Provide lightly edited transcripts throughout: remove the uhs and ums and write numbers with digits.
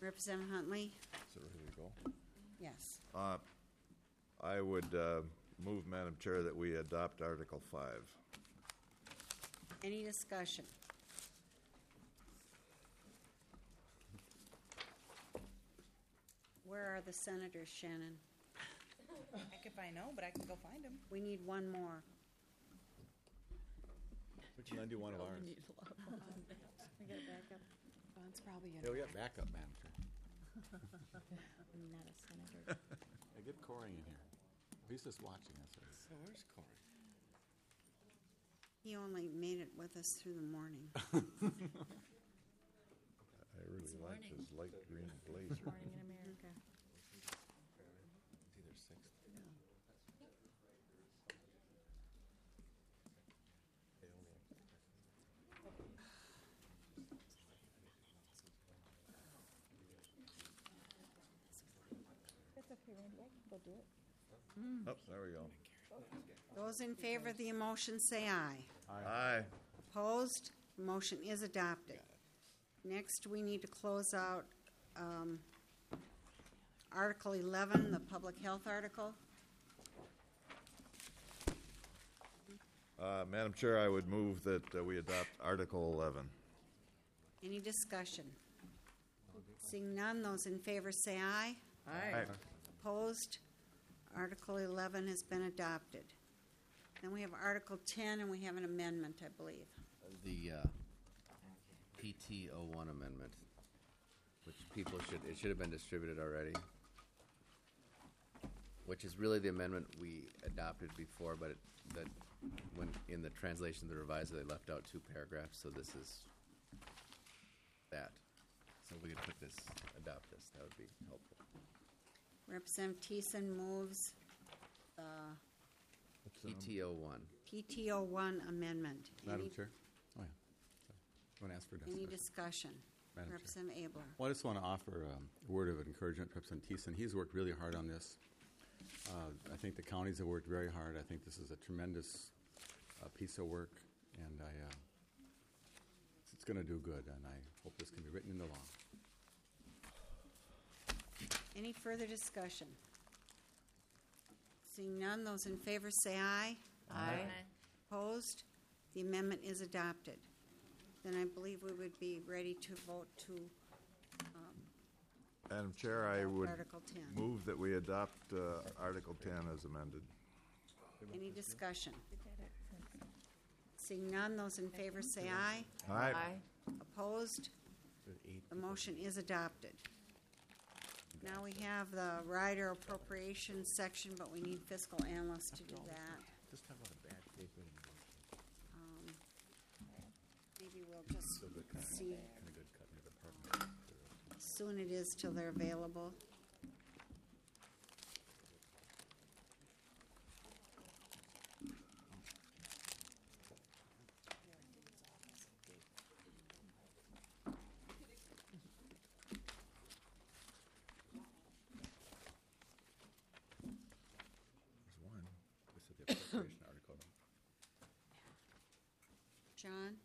Representative Huntley? So here we go. Yes. I would move, Madam Chair, that we adopt Article 5. Any discussion? Where are the senators, Shannon? Heck if I know, but I can go find him. We need one more. We can undo one of ours. We got backup. It's probably Yeah, we got backup, Madam Chair. I'm not a senator. Hey, get Cory in here. He's just watching us. So where's Cory? He only made it with us through the morning. I really like his light green blazer. Morning in America. It's either 6th. That's okay, Randy. I can go do it. Oh, there we go. Those in favor of the motion say aye. Aye. Opposed? The motion is adopted. Next, we need to close out Article 11, the public health article. Madam Chair, I would move that we adopt Article 11. Any discussion? Seeing none, those in favor say aye. Aye. Opposed? Article 11 has been adopted. Then we have Article 10, and we have an amendment, I believe. The PT01 amendment, which it should have been distributed already, which is really the amendment we adopted before, but that when in the translation of the revised, they left out 2 paragraphs, so this is that. So if we could adopt this, that would be helpful. Representative Thiessen moves the PT01. PT01 amendment. Madam Chair? Oh, yeah. Sorry. I want to ask for Any discussion. discussion? Madam Chair. Representative Abler. Well, I just want to offer a word of encouragement to Representative Thiessen. He's worked really hard on this. I think the counties have worked very hard. I think this is a tremendous piece of work, and it's going to do good, and I hope this can be written into law. Any further discussion? Seeing none, those in favor say aye. Aye. Opposed? The amendment is adopted. Then I believe we would be ready to vote to Madam Chair, I would Article 10. move that we adopt Article 10 as amended. Any discussion? Seeing none, those in favor say aye. Aye. Opposed? The motion is adopted. Now we have the rider appropriation section, but we need fiscal analysts to do that. Just talk about a bad paper. Maybe we'll just see Kind of good cut in the department. how soon it is till they're available. There's one. This is the appropriation article. John?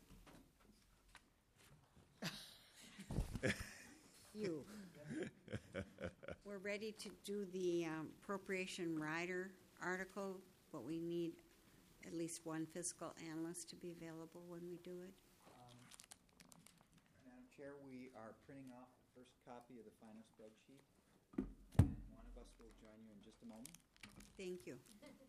You. We're ready to do the appropriation rider article, but we need at least one fiscal analyst to be available when we do it. Madam Chair, we are printing off the first copy of the final spreadsheet, and one of us will join you in just a moment. Thank you.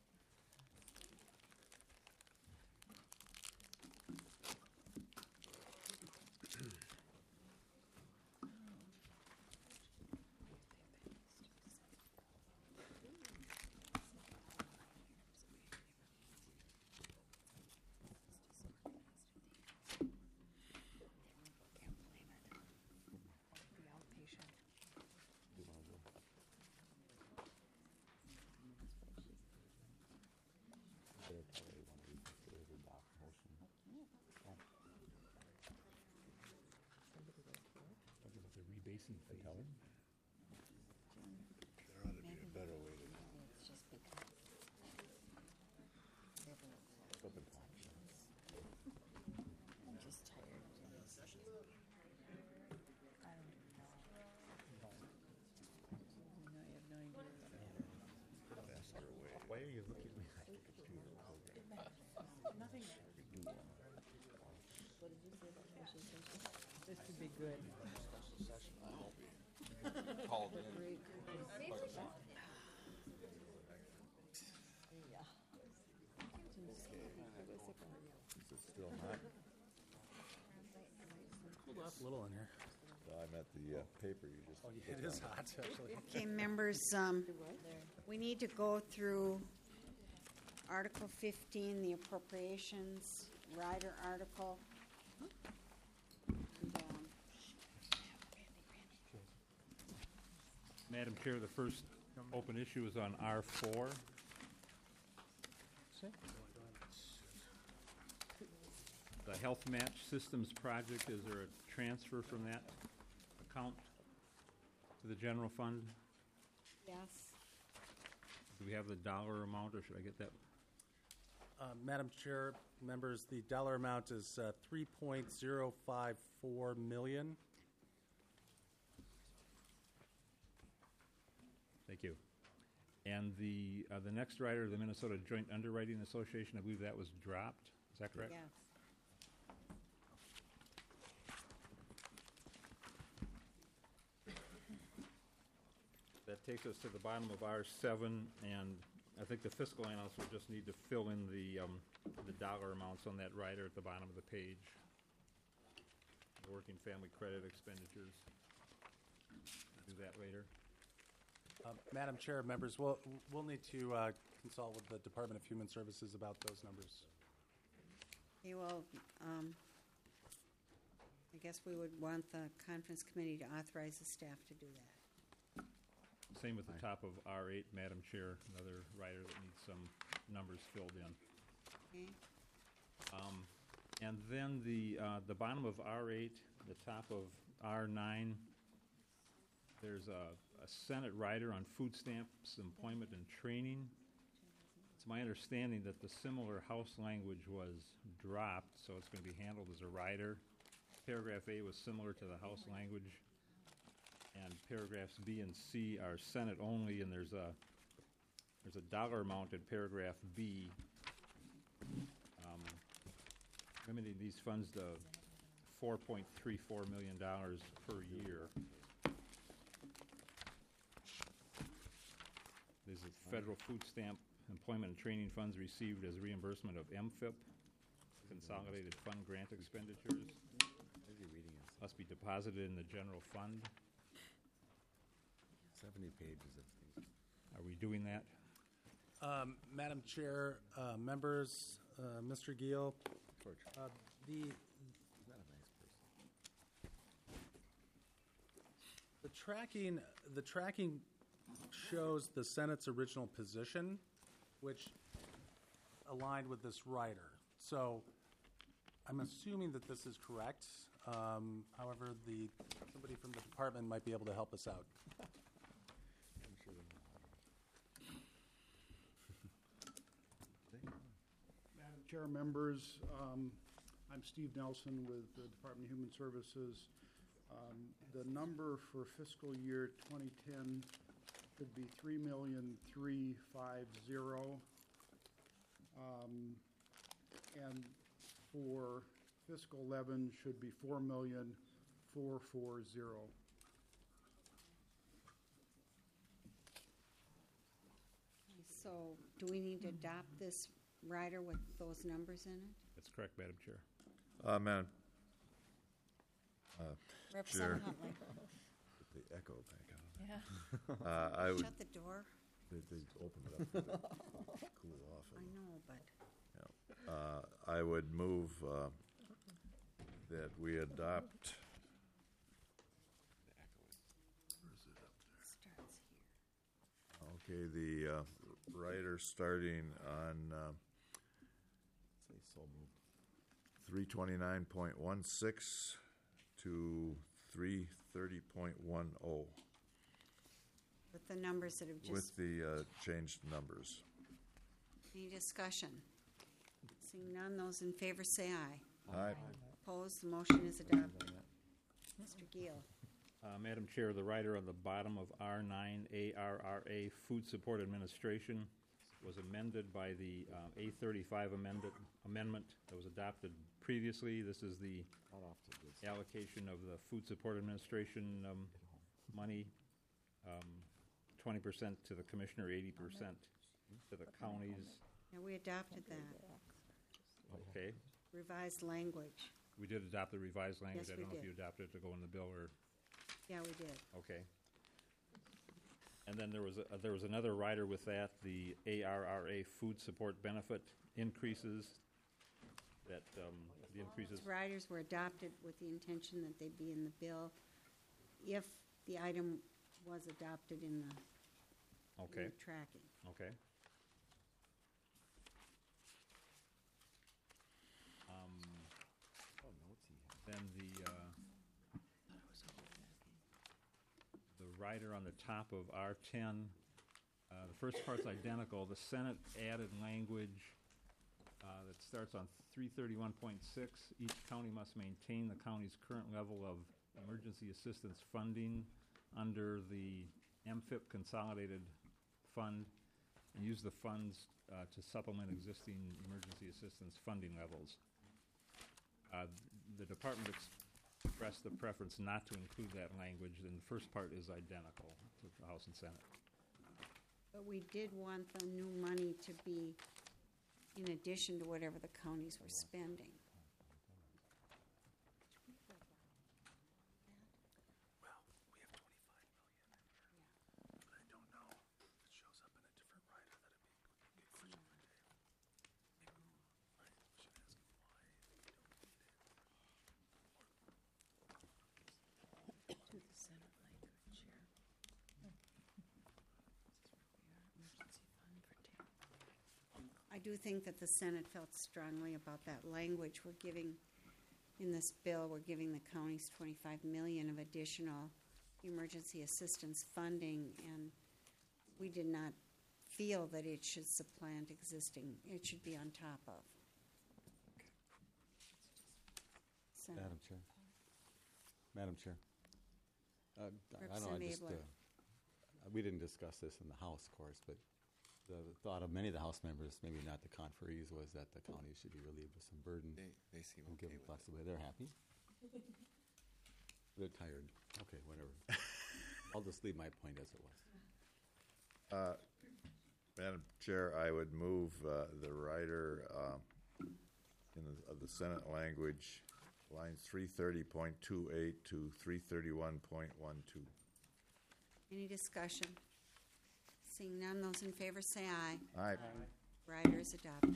The rebasing fee. There ought to be a better way to do it. It's just because. I'm just tired. This would be good. Is it still hot? Cooled off a little in here. No, I meant the paper you just. It is hot, actually. Okay, members, we need to go through Article 15, the appropriations rider article. And, Madam Chair, the first open issue is on R4. The Health Match Systems project, is there a transfer from that account to the general fund? Yes, Do we have the dollar amount, or should I get that? Madam Chair, members, the dollar amount is $3.054 million. Thank you. And the next rider, the Minnesota Joint Underwriting Association, I believe that was dropped. Is that correct? yes. That takes us to the bottom of R7, and I think the fiscal analyst will just need to fill in the dollar amounts on that rider at the bottom of the page. The working family credit expenditures. Do that later. Madam Chair, members, we'll need to consult with the Department of Human Services about those numbers. Okay, well, I guess we would want the conference committee to authorize the staff to do that. Same with the top of R8, Madam Chair, another rider that needs some numbers filled in. Okay, And then the bottom of R8, the top of R9, there's a Senate rider on food stamps, employment, and training. It's my understanding that the similar House language was dropped, so it's going to be handled as a rider. Paragraph A was similar to the House language, and paragraphs B and C are Senate only, and there's a dollar amount in paragraph B limiting these funds to $4.34 million per year. This is federal food stamp employment and training funds received as reimbursement of MFIP, Consolidated Fund Grant Expenditures, must be deposited in the general fund. 70 pages of things. Are we doing that? Madam Chair, members, Mr. Giel, George, the he's not a nice person. the tracking shows the Senate's original position, which aligned with this rider. So I'm assuming that this is correct. However, somebody from the department might be able to help us out. I'm sure they know how to. Madam Chair, members, I'm Steve Nelson with the Department of Human Services. The number for fiscal year 2010 should be $3,350,000, and for fiscal 11 should be $4,440,000. so do we need to adopt this rider with those numbers in it? That's correct, Madam Chair. Madam, Representative Huntley, put the echo back on. Yeah. I would, shut the door. they opened it up to cool off. I know, but I would move that we adopt. it starts here. Okay, the rider starting on say so moved 329.16 to 330.10 With the numbers that have just, with the changed numbers. any discussion? Seeing none, those in favor say aye. Aye. Opposed, the motion is adopted. Mr. Giel. Madam Chair, the rider on the bottom of R9, ARRA, Food Support Administration, was amended by the A35 amendment amendment that was adopted previously. This is the allocation of the Food Support Administration money, 20% to the commissioner, 80% to the counties. And we adopted that Okay. revised language. We did adopt the revised language. Yes, I we don't know if did. you adopted it to go in the bill or, Yeah, we did. okay. And then there was another rider with that, the ARRA food support benefit increases, that, the increases, These riders were adopted with the intention that they'd be in the bill if the item was adopted in the okay, tracking. okay. Then the rider on the top of R10, the first part's identical. The Senate added language that starts on 331.6. Each county must maintain the county's current level of emergency assistance funding under the MFIP Consolidated Fund and use the funds to supplement existing emergency assistance funding levels. The department expressed the preference not to include that language, and the first part is identical to the House and Senate. But we did want the new money to be in addition to whatever the counties were spending. I do think that the Senate felt strongly about that language. We're giving, in this bill, we're giving the counties 25 million of additional emergency assistance funding, and we did not feel that it should supplant existing. It should be on top of. So, Madam Chair. Madam Chair. I don't know, Representative Abler. we didn't discuss this in the House, of course, but the thought of many of the House members, maybe not the conferees, was that the county should be relieved of some burden They seem and okay given with it. flexibility. They're happy? They're tired. Okay, whatever. I'll just leave my point as it was. Madam Chair, I would move the rider of the Senate language, lines 330.28 to 331.12. Any discussion? Seeing none, those in favor say aye. Aye. Rider is adopted.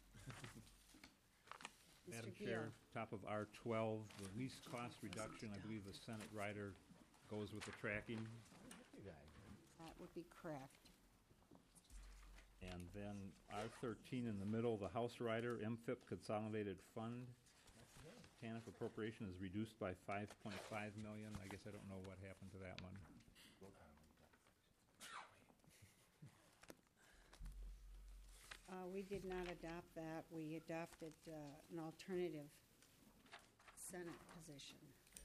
Madam Mr. Gill. Chair, top of R12, the least cost reduction, I believe the Senate rider goes with the tracking. That would be correct. And then R13 in the middle, the House rider, MFIP Consolidated Fund. TANF appropriation is reduced by 5.5 million. I guess I don't know what happened to that one. We did not adopt that. We adopted an alternative Senate position.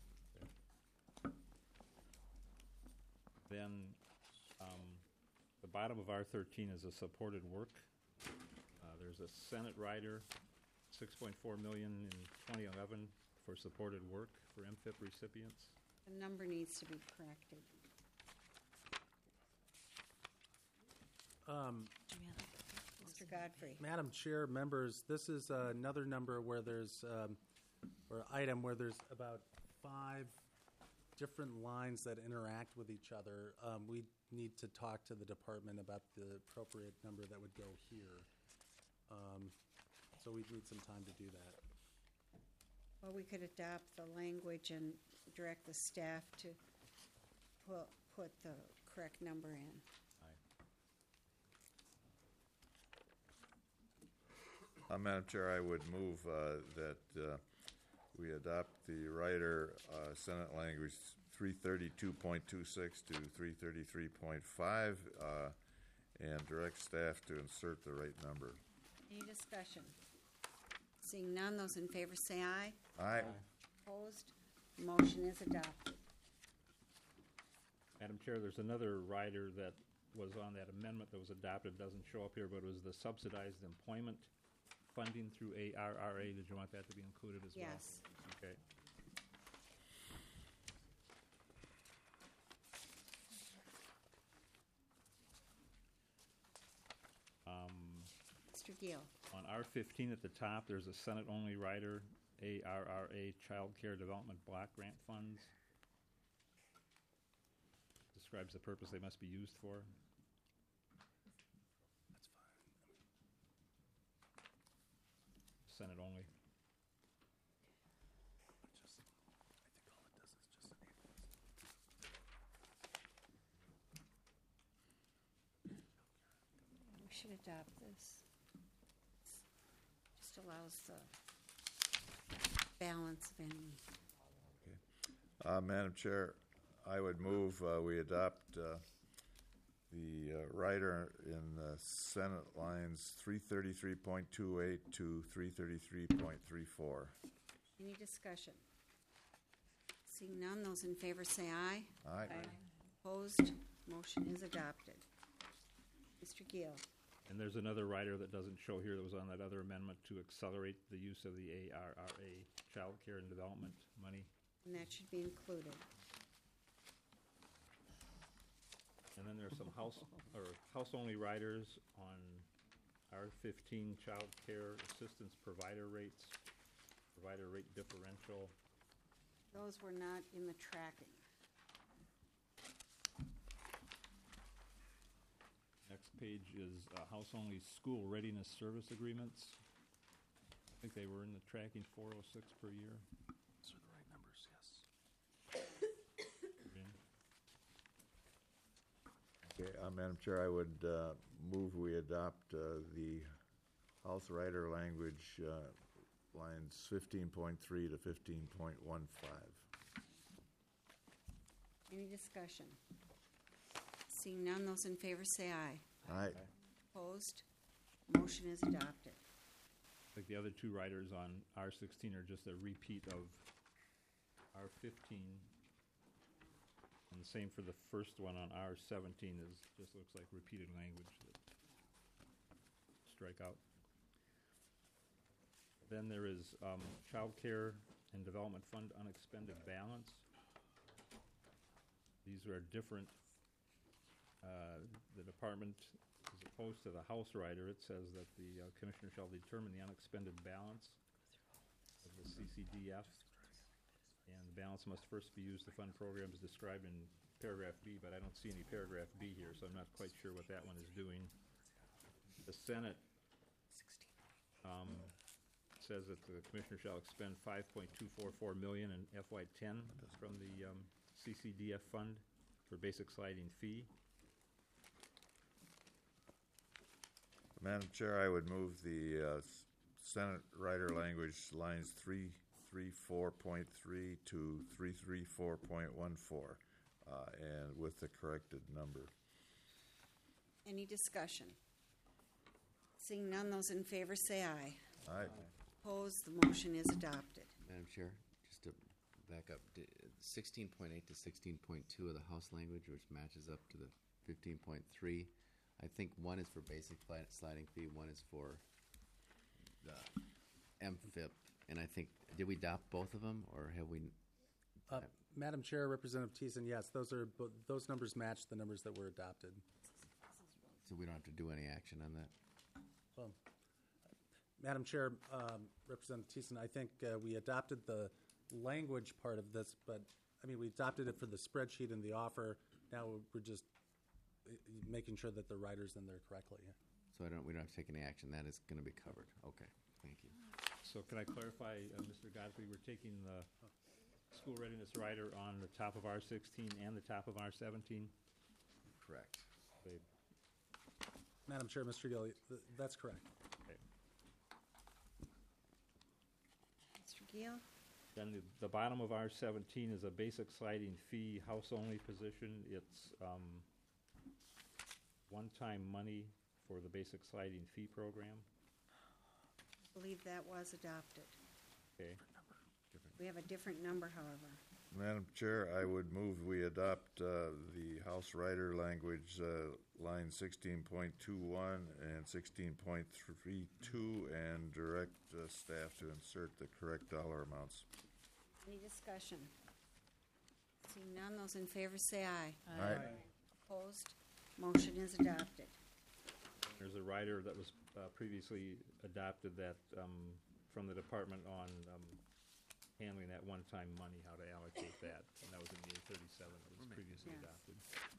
Then the bottom of R13 is a supported work. There's a Senate rider, 6.4 million in 2011 for supported work for MFIP recipients. The number needs to be corrected. Mr. Godfrey. Madam Chair, members, this is another number where there's, or item where there's about 5 different lines that interact with each other. We need to talk to the department about the appropriate number that would go here. So we'd need some time to do that. Well, we could adopt the language and direct the staff to put the correct number in. Madam Chair, I would move that we adopt the rider Senate language 332.26 to 333.5 and direct staff to insert the right number. Any discussion? Seeing none, those in favor say aye. Aye. Opposed? Motion is adopted. Madam Chair, there's another rider that was on that amendment that was adopted, doesn't show up here, but it was the subsidized employment funding through ARRA. Did you want that to be included as well? Yes. Okay. Mr. Gill. On R15 at the top, there's a Senate-only rider, ARRA Child Care Development Block Grant Funds. Describes the purpose they must be used for. Senate only. We should adopt this. Just allows the balance of any. Madam Chair, I would move we adopt the rider in Senate lines 333.28 to 333.34. Any discussion? Seeing none, those in favor say aye. Aye. Opposed? Motion is adopted. Mr. Gill. And there's another rider that doesn't show here that was on that other amendment to accelerate the use of the ARRA Child Care and Development money. And that should be included. And then there's some house-only riders on R15 child care assistance provider rates, provider rate differential. Those were not in the tracking. Next page is house-only school readiness service agreements. I think they were in the tracking 406 per year. Those are the right numbers, yes. Okay, Madam Chair, I would move we adopt the House rider language lines 15.3 to 15.15. Any discussion? Seeing none, those in favor say aye. Aye. Opposed? Motion is adopted. I think the other two riders on R16 are just a repeat of R15. And the same for the first one on R17 just looks like repeated language that strike out. Then there is Child Care and Development Fund unexpended balance. These are different. The department, as opposed to the House rider, it says that the commissioner shall determine the unexpended balance of the CCDF, and the balance must first be used to fund programs described in paragraph B, but I don't see any paragraph B here, so I'm not quite sure what that one is doing. The Senate says that the commissioner shall expend $5.244 million in FY10 from the CCDF fund for basic sliding fee. Madam Chair, I would move the Senate rider language lines 334.3 to 334.14, and with the corrected number. Any discussion? Seeing none, those in favor say aye. Aye. Opposed? The motion is adopted. Madam Chair, just to back up, 16.8 to 16.2 of the House language, which matches up to the 15.3. I think one is for basic sliding fee, one is for the MFIP, and I think, did we adopt both of them, or have we? Madam Chair, Representative Thiessen, yes, those numbers match the numbers that were adopted. So we don't have to do any action on that? Well, Madam Chair, Representative Thiessen, I think we adopted the language part of this, but, I mean, we adopted it for the spreadsheet and the offer. Now we're just making sure that the rider's in there correctly. So we don't have to take any action. That is going to be covered. Okay, thank you. So can I clarify, Mr. Godfrey, we're taking the school readiness rider on the top of R16 and the top of R17? Correct. Okay. Madam Chair, Mr. Gill, that's correct. Okay. Mr. Gill? Then the bottom of R17 is a basic sliding fee, house-only position. It's one-time money for the basic sliding fee program. I believe that was adopted. Okay. We have a different number, however. Madam Chair, I would move we adopt the House Rider language, line 16.21 and 16.32, and direct staff to insert the correct dollar amounts. Any discussion? Seeing none, those in favor say aye. Aye. Opposed? Motion is adopted. There's a rider that was previously adopted that, from the department on handling that one-time money, how to allocate that, and that was in the A37 that was previously Yes. adopted.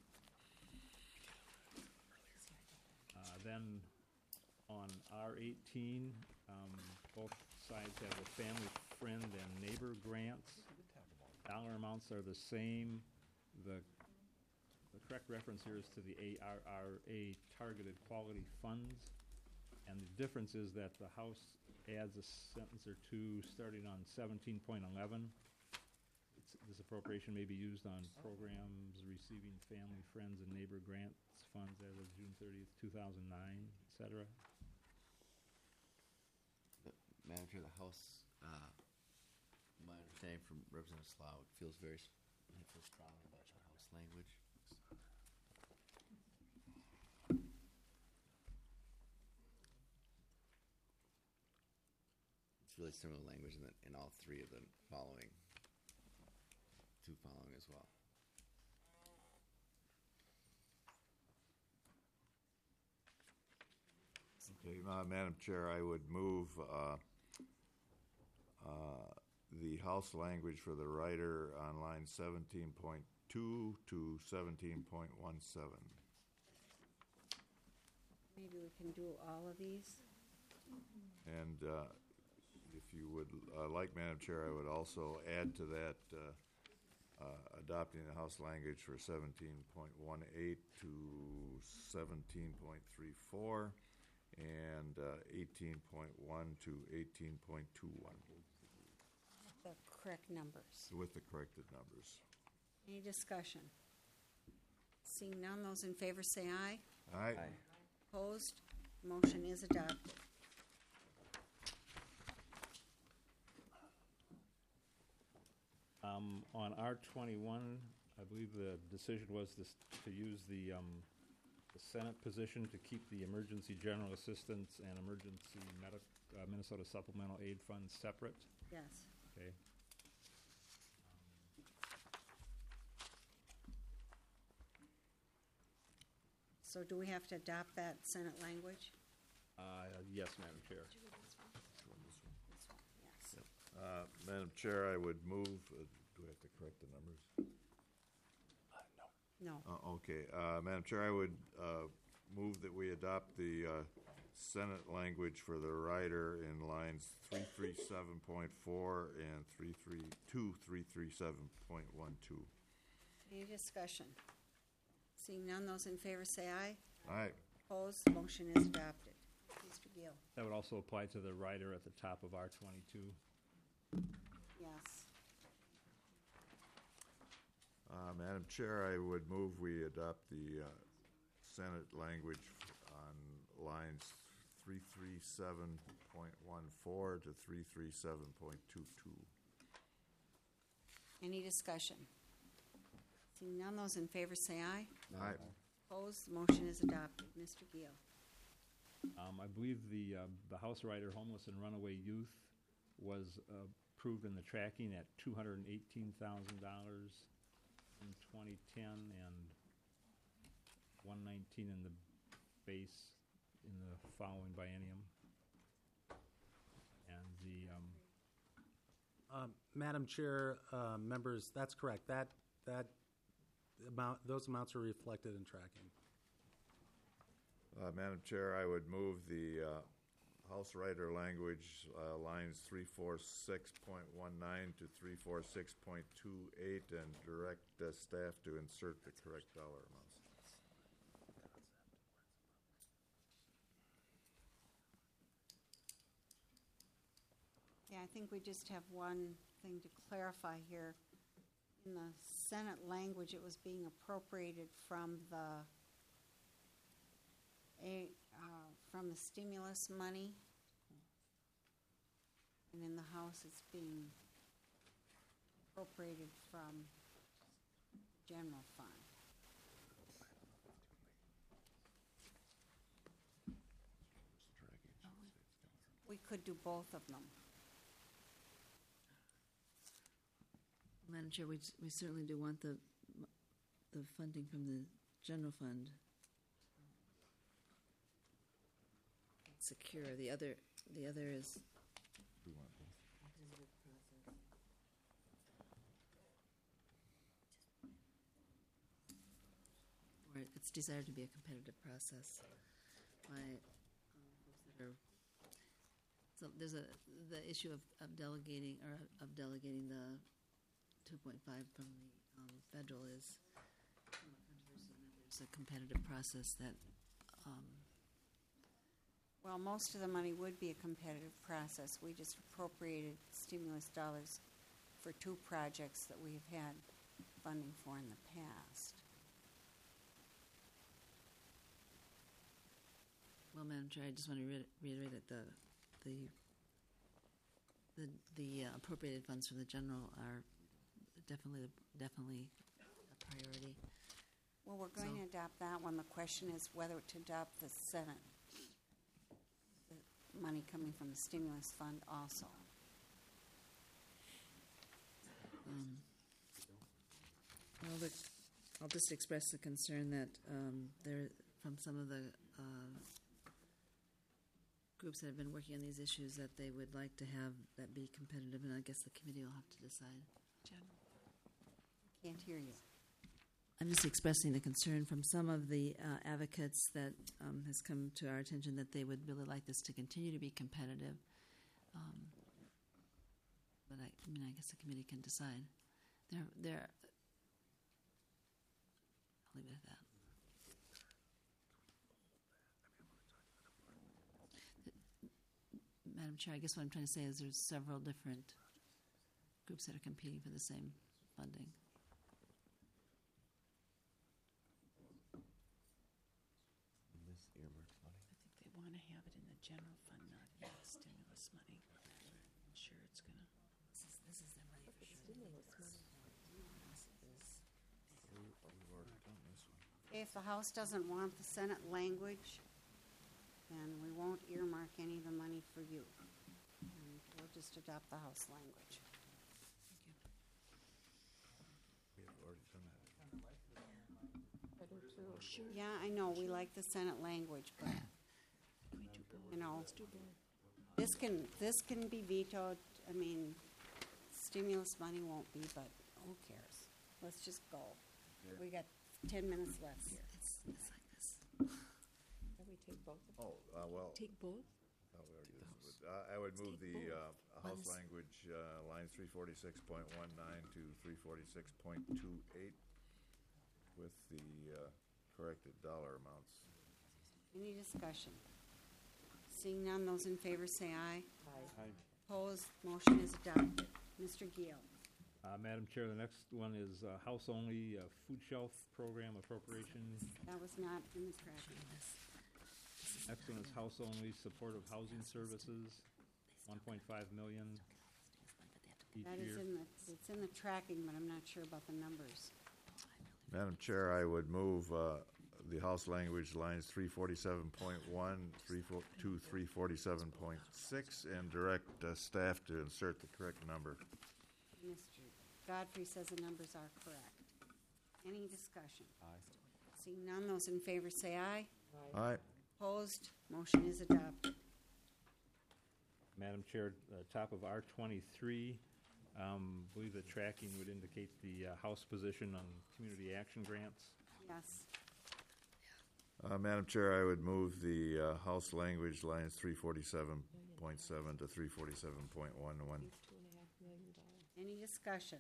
Then on R18, both sides have the family, friend, and neighbor grants. Dollar amounts are the same. The correct reference here is to the ARRA Targeted Quality Funds. And the difference is that the House adds a sentence or two starting on 17.11. This appropriation may be used on programs receiving family, friends, and neighbor grants funds as of June 30th, 2009, et cetera. Madam Chair, the House, my understanding from Representative Slough, it feels strongly about the House language. It's really similar language in all three of the following, two following as well. Okay, Madam Chair, I would move the House language for the rider on line 17.2 to 17.17. Maybe we can do all of these. And if you would like, Madam Chair, I would also add to that adopting the House language for 17.18 to 17.34 and 18.1 to 18.21 The correct numbers. with the corrected numbers. Any discussion? Seeing none, those in favor say aye. Aye. Opposed? Motion is adopted. On R21, I believe the decision was to use the Senate position to keep the emergency general assistance and emergency Minnesota supplemental aid funds separate. Yes. Okay. So do we have to adopt that Senate language? Yes, Madam Chair. This one, yes. Madam Chair, I would move, do I have to correct the numbers? No. Okay, Madam Chair, I would move that we adopt the Senate language for the rider in lines 337.4 and 337.12. Any discussion? Seeing none, those in favor say aye. Aye. Opposed? Motion is adopted. Mr. Gill? That would also apply to the rider at the top of R22. Yes. Madam Chair, I would move we adopt the Senate language on lines 337.14 to 337.22. Any discussion? Seeing none, those in favor say aye. Aye. Opposed? Motion is adopted. Mr. Gill? I believe the House Rider Homeless and Runaway Youth was approved in the tracking at $218,000 in 2010 and $119 in the base in the following biennium. And the Madam Chair, members, that's correct. That amount, those amounts are reflected in tracking. Madam Chair, I would move the House Rider language, lines 346.19 to 346.28, and direct staff to insert the correct dollar amounts. Yeah, I think we just have one thing to clarify here. In the Senate language, it was being appropriated from the stimulus money, and in the House, it's being appropriated from general fund. We could do both of them. Madam Chair, we certainly do want the funding from the general fund secure. The other is. We want both. Or it's desired to be a competitive process. So there's the issue of delegating the 2.5 from the federal is somewhat controversial. There's a competitive process that. Well, most of the money would be a competitive process. We just appropriated stimulus dollars for 2 projects that we have had funding for in the past. Well, Madam Chair, I just want to reiterate that the appropriated funds from the general are definitely a priority. Well, we're going to adopt that one. The question is whether to adopt the Senate, the money coming from the stimulus fund also. Well, I'll just express the concern that from some of the groups that have been working on these issues, that they would like to have that be competitive, and I guess the committee will have to decide. Can't hear you. I'm just expressing the concern from some of the advocates that has come to our attention that they would really like this to continue to be competitive. But I guess the committee can decide. I'll leave it at that. Madam Chair, I guess what I'm trying to say is there's several different groups that are competing for the same funding. This earmarked money. I think they want to have it in the general fund, not in the stimulus money. I'm sure it's going to. This is their money for sure. We've already done this one. If the House doesn't want the Senate language, then we won't earmark any of the money for you. And we'll just adopt the House language. We have already done that. I do too. Sure. Yeah, I know, we like the Senate language, but, Can we do both? you know, Let's do both. this can be vetoed. I mean, stimulus money won't be, but who cares? Let's just go. We got 10 minutes left here. It's like this. Can we take both? Oh, well, Take both? no, we already did this. I would move the House One's- language, lines 346.19 to 346.28 with the corrected dollar amounts. Any discussion? Seeing none, those in favor say aye. Aye. Opposed, motion is adopted. Mr. Giel. Madam Chair, the next one is house-only food shelf program appropriation. That was not in the packet. Next one is house-only supportive housing services, 1.5 million each That is year. it's in the tracking, but I'm not sure about the numbers. Madam Chair, I would move the House language lines 347.1 to 347.6 and direct staff to insert the correct number. Mr. Godfrey says the numbers are correct. Any discussion? Aye. Seeing none, those in favor say aye. Aye. Opposed, motion is adopted. Madam Chair, top of R23, I believe the tracking would indicate the House position on community action grants. Yes. Madam Chair, I would move the House language lines 347.7 to 347.11. $2.5 million. Any discussion?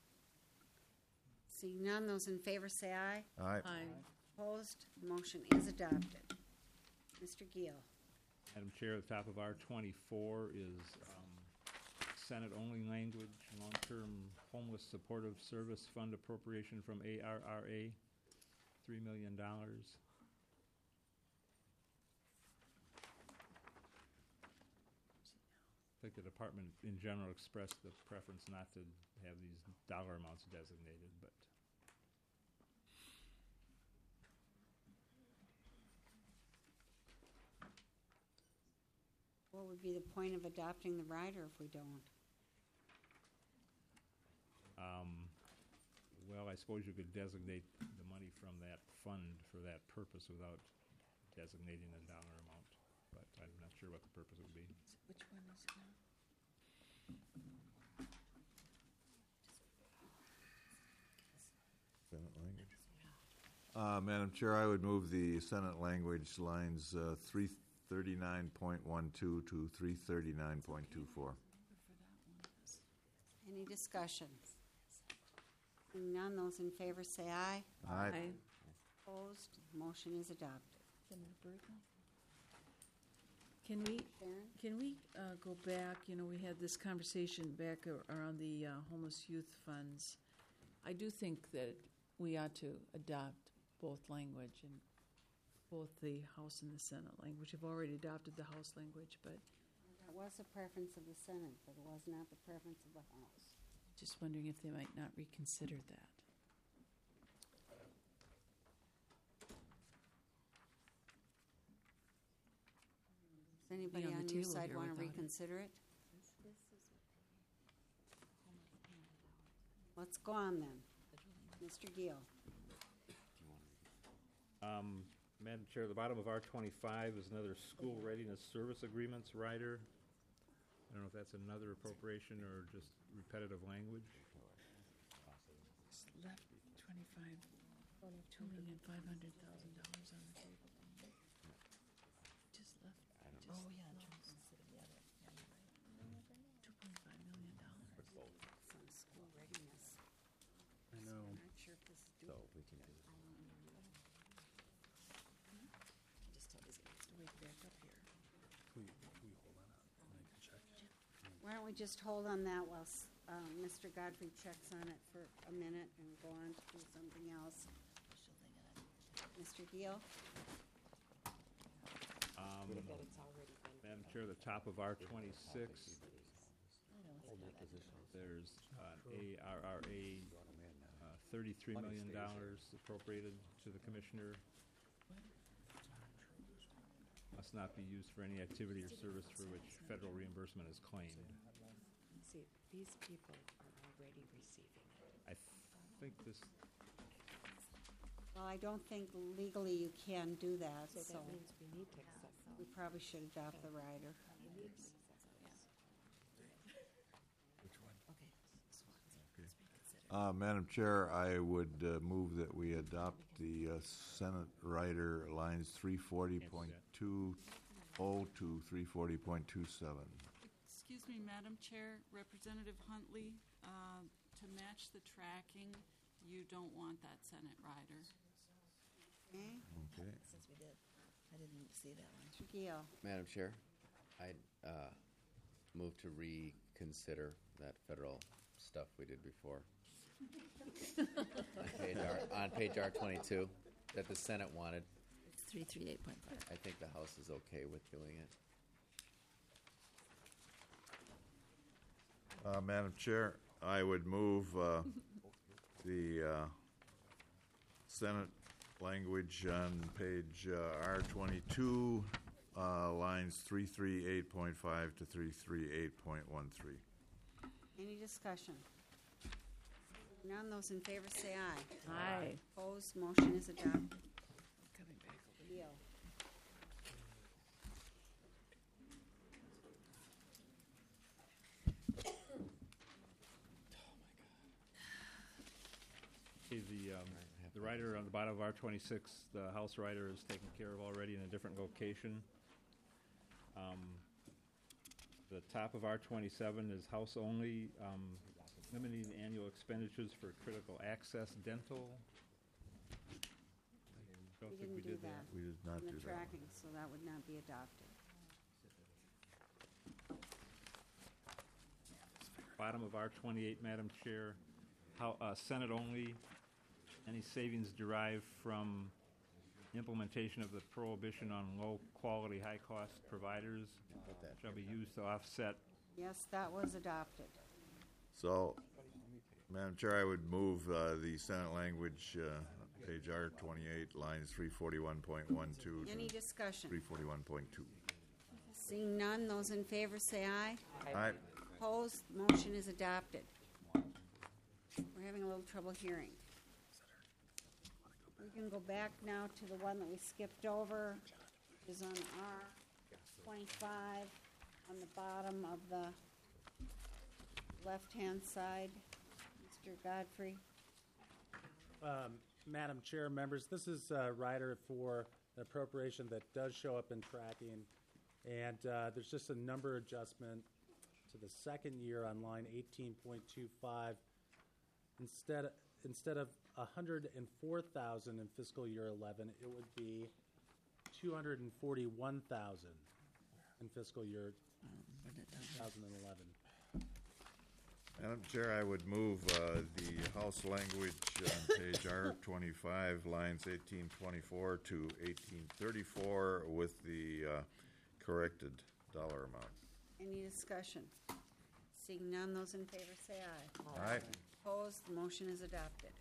Seeing none, those in favor say aye. Aye. Opposed, motion is adopted. Mr. Giel. Madam Chair, the top of R24 is Senate-only language, long-term homeless supportive service fund appropriation from ARRA, $3 million. think the department in general expressed the preference not to have these dollar amounts designated, but What would be the point of adopting the rider if we don't? well, I suppose you could designate the money from that fund for that purpose without designating a dollar amount, but I'm not sure what the purpose would be. Which one is it now? Senate language. Madam Chair, I would move the Senate language lines 339.12 to 339.24. Any discussion? Seeing none, those in favor say aye. Aye. Opposed, motion is adopted. Senator Bergen? Can we, Sharon? can we go back, we had this conversation back around the homeless youth funds. I do think that we ought to adopt both language, and both the House and the Senate language. We've already adopted the House language, but That was the preference of the Senate, but it was not the preference of the House. just wondering if they might not reconsider that. Does anybody on the on your table side here want to without it. reconsider it? Let's go on then. Mr. Gill. Madam Chair, the bottom of R25 is another school readiness service agreements rider. I don't know if that's another appropriation or just repetitive language. Just left $2,500,000 on the table. Just left. Oh, yeah. $2.5 million. It's on school readiness. I know. I'm not sure if this is due. So we can do Wait, back up here. Can we hold on it? I can check. Why don't we just hold on that while Mr. Godfrey checks on it for a minute and go on to do something else? Mr. Gill? Madam Chair, the top of R26, there's ARRA, $33 million appropriated to the Commissioner. Must not be used for any activity or service for which federal reimbursement is claimed. See, these people are already receiving it. I think this, Well, I don't think legally you can do that, so That means we need to accept them. we probably should adopt the rider. Madam Chair, I would move that we adopt the Senate rider lines 340.20 to 340.27. Excuse me, Madam Chair, Representative Huntley, to match the tracking, you don't want that Senate rider. Okay? Okay. Since we did. I didn't see that one. Mr. Gill? Madam Chair, I'd move to reconsider that federal stuff we did before. On page R22, that the Senate wanted. It's 338.5. I think the House is okay with doing it. Madam Chair, I would move the Senate language on page R22, lines 338.5 to 338.13. Any discussion? None, those in favor say aye. Aye. Opposed, motion is adopted. Coming back over. Gill? okay, the rider on the bottom of R26, the House rider is taken care of already in a different location. The top of R27 is House only, limiting annual expenditures for critical access dental. Don't We think didn't do that. We did not in do the that. tracking, so that would not be adopted. Bottom of R28, Madam Chair, Senate only, any savings derived from implementation of the prohibition on low-quality, high-cost providers shall be used to offset Yes, that was adopted. So, Madam Chair, I would move the Senate language, page R28, lines 341.12 Any to discussion? 341.2. Seeing none, those in favor say aye. Aye. Opposed, motion is adopted. We're having a little trouble hearing. We can go back now to the one that we skipped over, which is on R25, on the bottom of the left-hand side. Mr. Godfrey. Madam Chair, members, this is a rider for an appropriation that does show up in tracking, and there's just a number adjustment to the second year on line 18.25. Instead of 104,000 in fiscal year 11, it would be 241,000 in fiscal year 2011. Madam Chair, I would move the House language on page R25, lines 1824 to 1834 with the corrected dollar amount. Any discussion? Seeing none, those in favor say aye. Aye. Opposed, the motion is adopted.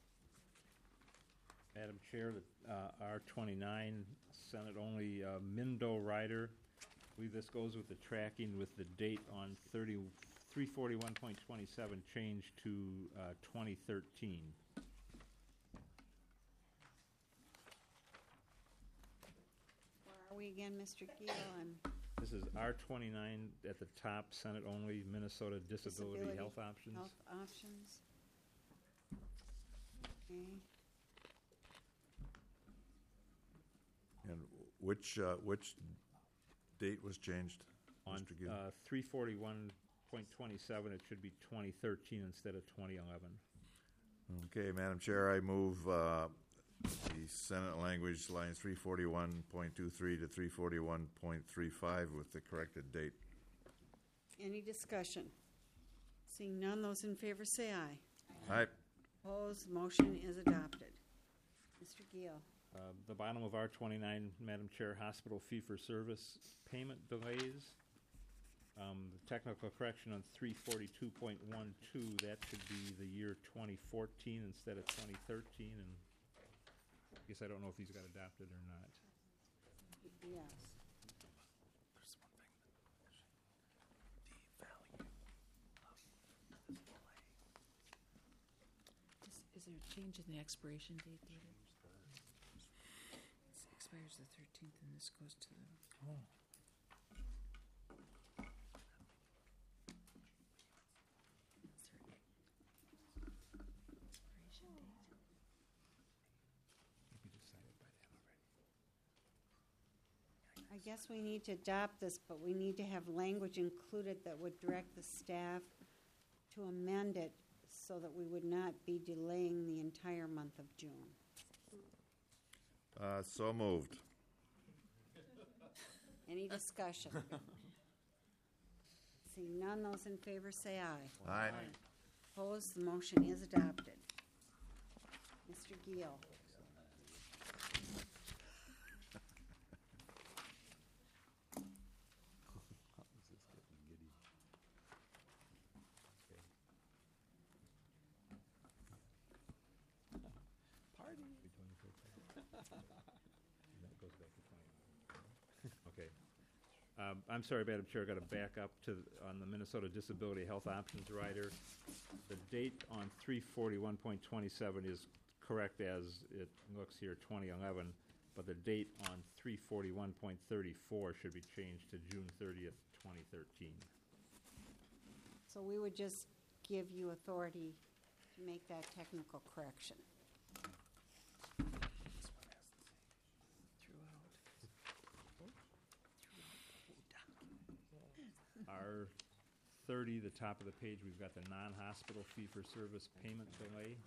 Madam Chair, the R29 Senate-only Mindo rider, I believe this goes with the tracking with the date on 341.27 changed to 2013. Where are we again, Mr. Giel? This is R29 at the top, Senate-only Minnesota Disability Health Options. Health options. Okay. And which date was changed, On Mr. Gill? 341.27, it should be 2013 instead of 2011. Okay, Madam Chair, I move the Senate language lines 341.23 to 341.35 with the corrected date. Any discussion? Seeing none, those in favor say aye. Aye. Opposed, motion is adopted. Mr. Giel. The bottom of R29, Madam Chair, hospital fee-for-service payment delays. The technical correction on 342.12, that should be the year 2014 instead of 2013, and I guess I don't know if these got adopted or not. Yes. Is there a change in the expiration date, David? It expires the 13th, and this goes to the... I guess we need to adopt this, but we need to have language included that would direct the staff to amend it so that we would not be delaying the entire month of June. So moved. Any discussion? Seeing none, those in favor say aye. Aye. Opposed, the motion is adopted. Mr. Giel. Okay. I'm sorry, Madam Chair, I got to back up to, on the Minnesota Disability Health Options rider. The date on 341.27 is correct as it looks here, 2011, but the date on 341.34 should be changed to June 30th, 2013. So we would just give you authority to make that technical correction. R30, the top of the page, we've got the non-hospital fee-for-service payment delay.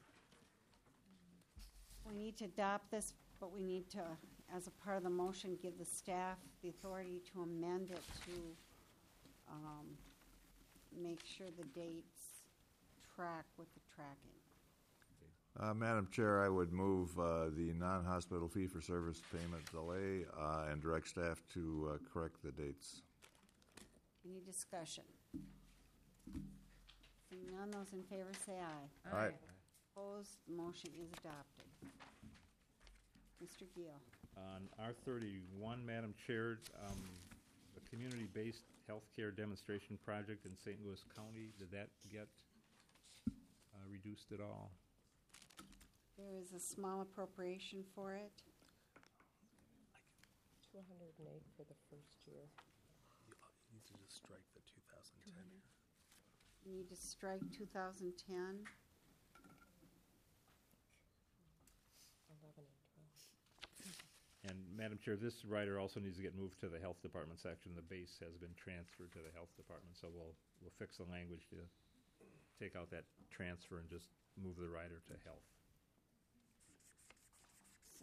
We need to adopt this, but we need to, as a part of the motion, give the staff the authority to amend it to make sure the dates track with the tracking. Madam Chair, I would move the non-hospital fee-for-service payment delay and direct staff to correct the dates. Any discussion? Seeing none, those in favor say aye. Aye. Opposed, the motion is adopted. Mr. Gill. On R31, Madam Chair, the community-based healthcare demonstration project in St. Louis County, did that get reduced at all? There is a small appropriation for it. 208 for the first year. You need to just strike the 2010. You need to strike 2010. 11 and 12. And Madam Chair, this rider also needs to get moved to the Health Department section. The base has been transferred to the Health Department, so we'll fix the language to take out that transfer and just move the rider to Health. So,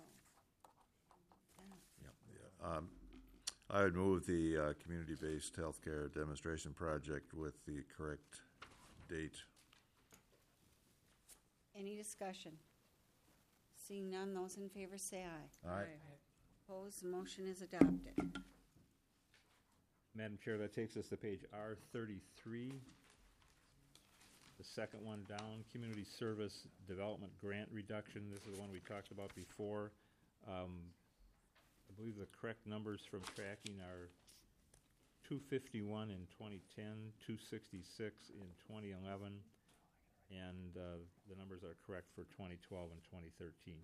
I would move the community-based healthcare demonstration project with the correct date. any discussion? Seeing none, those in favor say aye. Aye. Opposed, the motion is adopted. Madam Chair, that takes us to page R33. The second one down, Community Service Development Grant Reduction. This is the one we talked about before. I believe the correct numbers from tracking are 251 in 2010, 266 in 2011, and the numbers are correct for 2012 and 2013.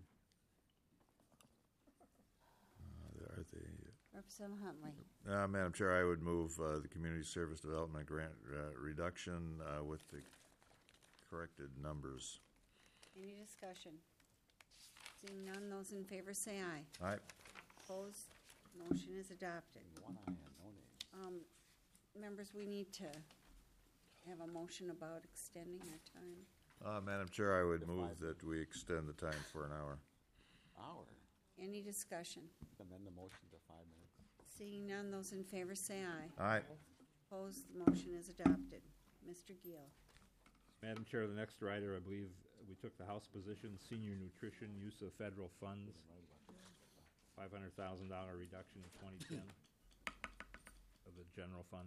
Are they? Representative Huntley. Madam Chair, I would move the Community Service Development Grant reduction with the corrected numbers. Any discussion? Seeing none, those in favor say aye. Aye. Opposed, motion is adopted. One eye and no names. Members, we need to have a motion about extending our time. Madam Chair, I would move that we extend the time for an hour. Hour. Any discussion? Amend the motion to 5 minutes. Seeing none, those in favor say aye. Aye. Opposed, the motion is adopted. Mr. Gill. Madam Chair, the next rider, I believe we took the House position, senior nutrition, use of federal funds, $500,000 reduction in 2010 of the general fund.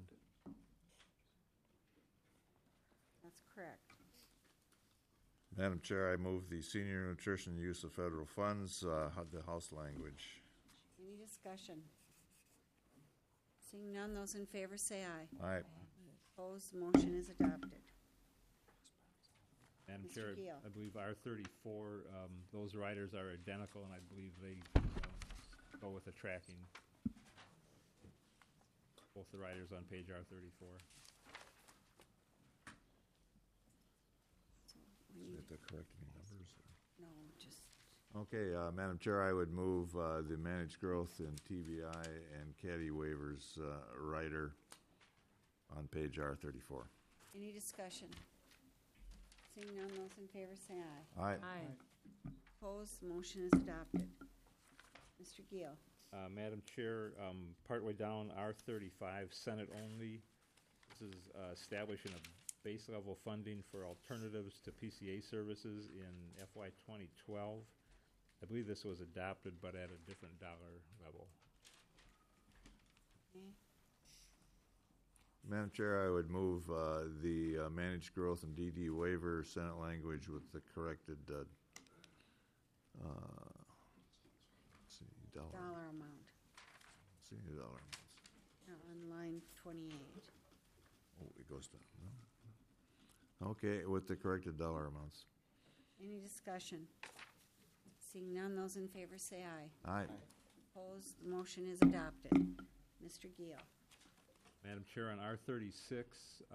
That's correct. Madam Chair, I move the senior nutrition use of federal funds, the House language. Any discussion? Seeing none, those in favor say aye. Aye. Opposed, the motion is adopted. Madam Mr. Chair, Gill. I believe R34, those riders are identical, and I believe they go with the tracking. Both the riders on page R34. So Do we you need, have to correct any numbers? no, just, Okay, Madam Chair, I would move the managed growth in TBI and caddy waivers rider on page R34. any discussion? Seeing none, those in favor say aye. Aye. Aye. Opposed, the motion is adopted. Mr. Gill. Madam Chair, partway down R35, Senate only. This is establishing a base level funding for alternatives to PCA services in FY 2012. I believe this was adopted, but at a different dollar level. Okay. Madam Chair, I would move the managed growth and DD waiver Senate language with the corrected let's see, dollar Amount. see the dollar amounts. On line 28. Oh, it goes down. No? Okay, with the corrected dollar amounts. Any discussion? Seeing none, those in favor say aye. Aye. Opposed, the motion is adopted. Mr. Gill. Madam Chair, on R36,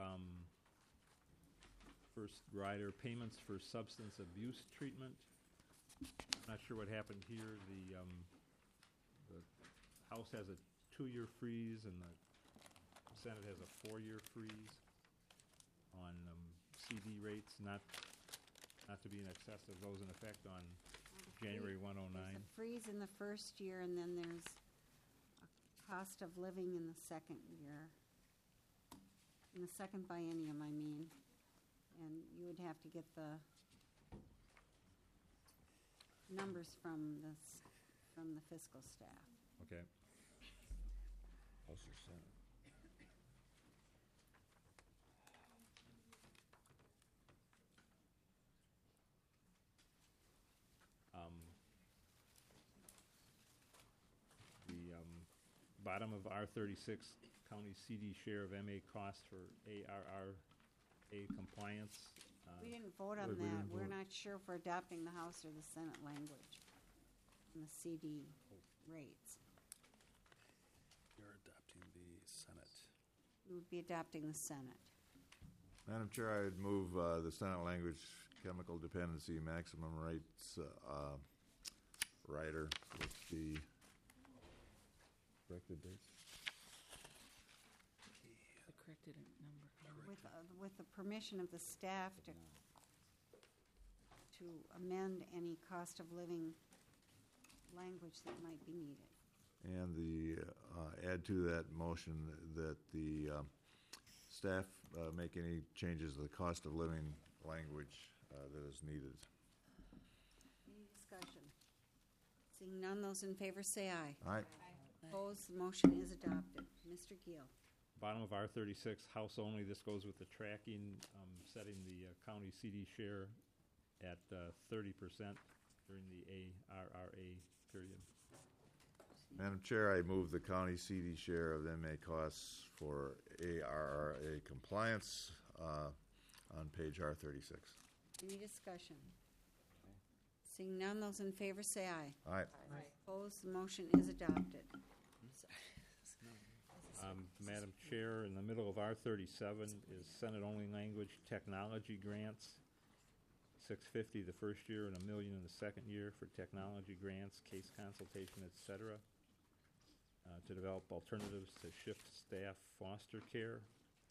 first rider, payments for substance abuse treatment. I'm not sure what happened here. The House has a 2-year freeze and the Senate has a 4-year freeze on CD rates, not to be in excess of those in effect on January 109. There's a freeze in the first year, and then there's a cost of living in the second year. In the second biennium, I mean. And you would have to get the numbers from the fiscal staff. Okay. House or Senate? bottom of R36, county CD share of MA costs for ARRA compliance. We didn't vote on we that. didn't We're vote. not sure if we're adopting the House or the Senate language and the CD rates. You're adopting the Senate. We would be adopting the Senate. Madam Chair, I would move the Senate language chemical dependency maximum rates rider with the corrected dates. The corrected number. With the permission of the staff to amend any cost of living language that might be needed. And the, add to that motion that the staff make any changes to the cost of living language that is needed. Any discussion? Seeing none, those in favor say aye. Aye. Opposed, the motion is adopted. Mr. Giel. Bottom of R36, house only, this goes with the tracking, setting the county CD share at 30% during the ARRA period. Madam Chair, I move the county CD share of MA costs for ARRA compliance on page R36. Any discussion? Seeing none, those in favor say aye. Aye. Opposed, the motion is adopted. Madam Chair, in the middle of R37 is Senate-only language technology grants. $650 the first year and $1 million in the second year for technology grants, case consultation, etc. To develop alternatives to shift staff foster care.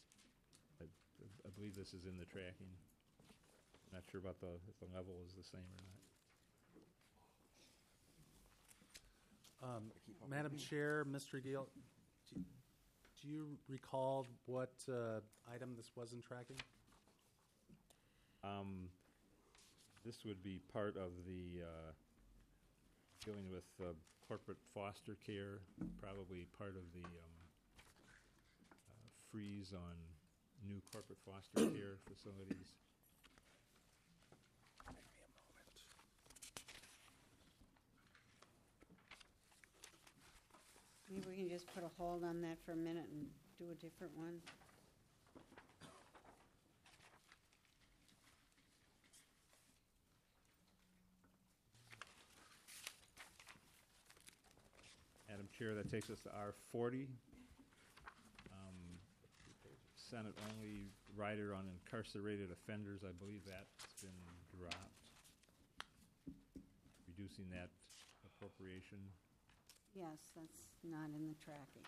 I believe this is in the tracking. Not sure about if the level is the same or not. Madam Chair, Mr. Giel, do you recall what item this was in tracking? This would be part of the dealing with corporate foster care, probably part of the freeze on new corporate foster care facilities. Give me a moment. Maybe we can just put a hold on that for a minute and do a different one. Madam Chair, that takes us to R40. Senate-only rider on incarcerated offenders, I believe that's been dropped. Reducing that appropriation. Yes, that's not in the tracking.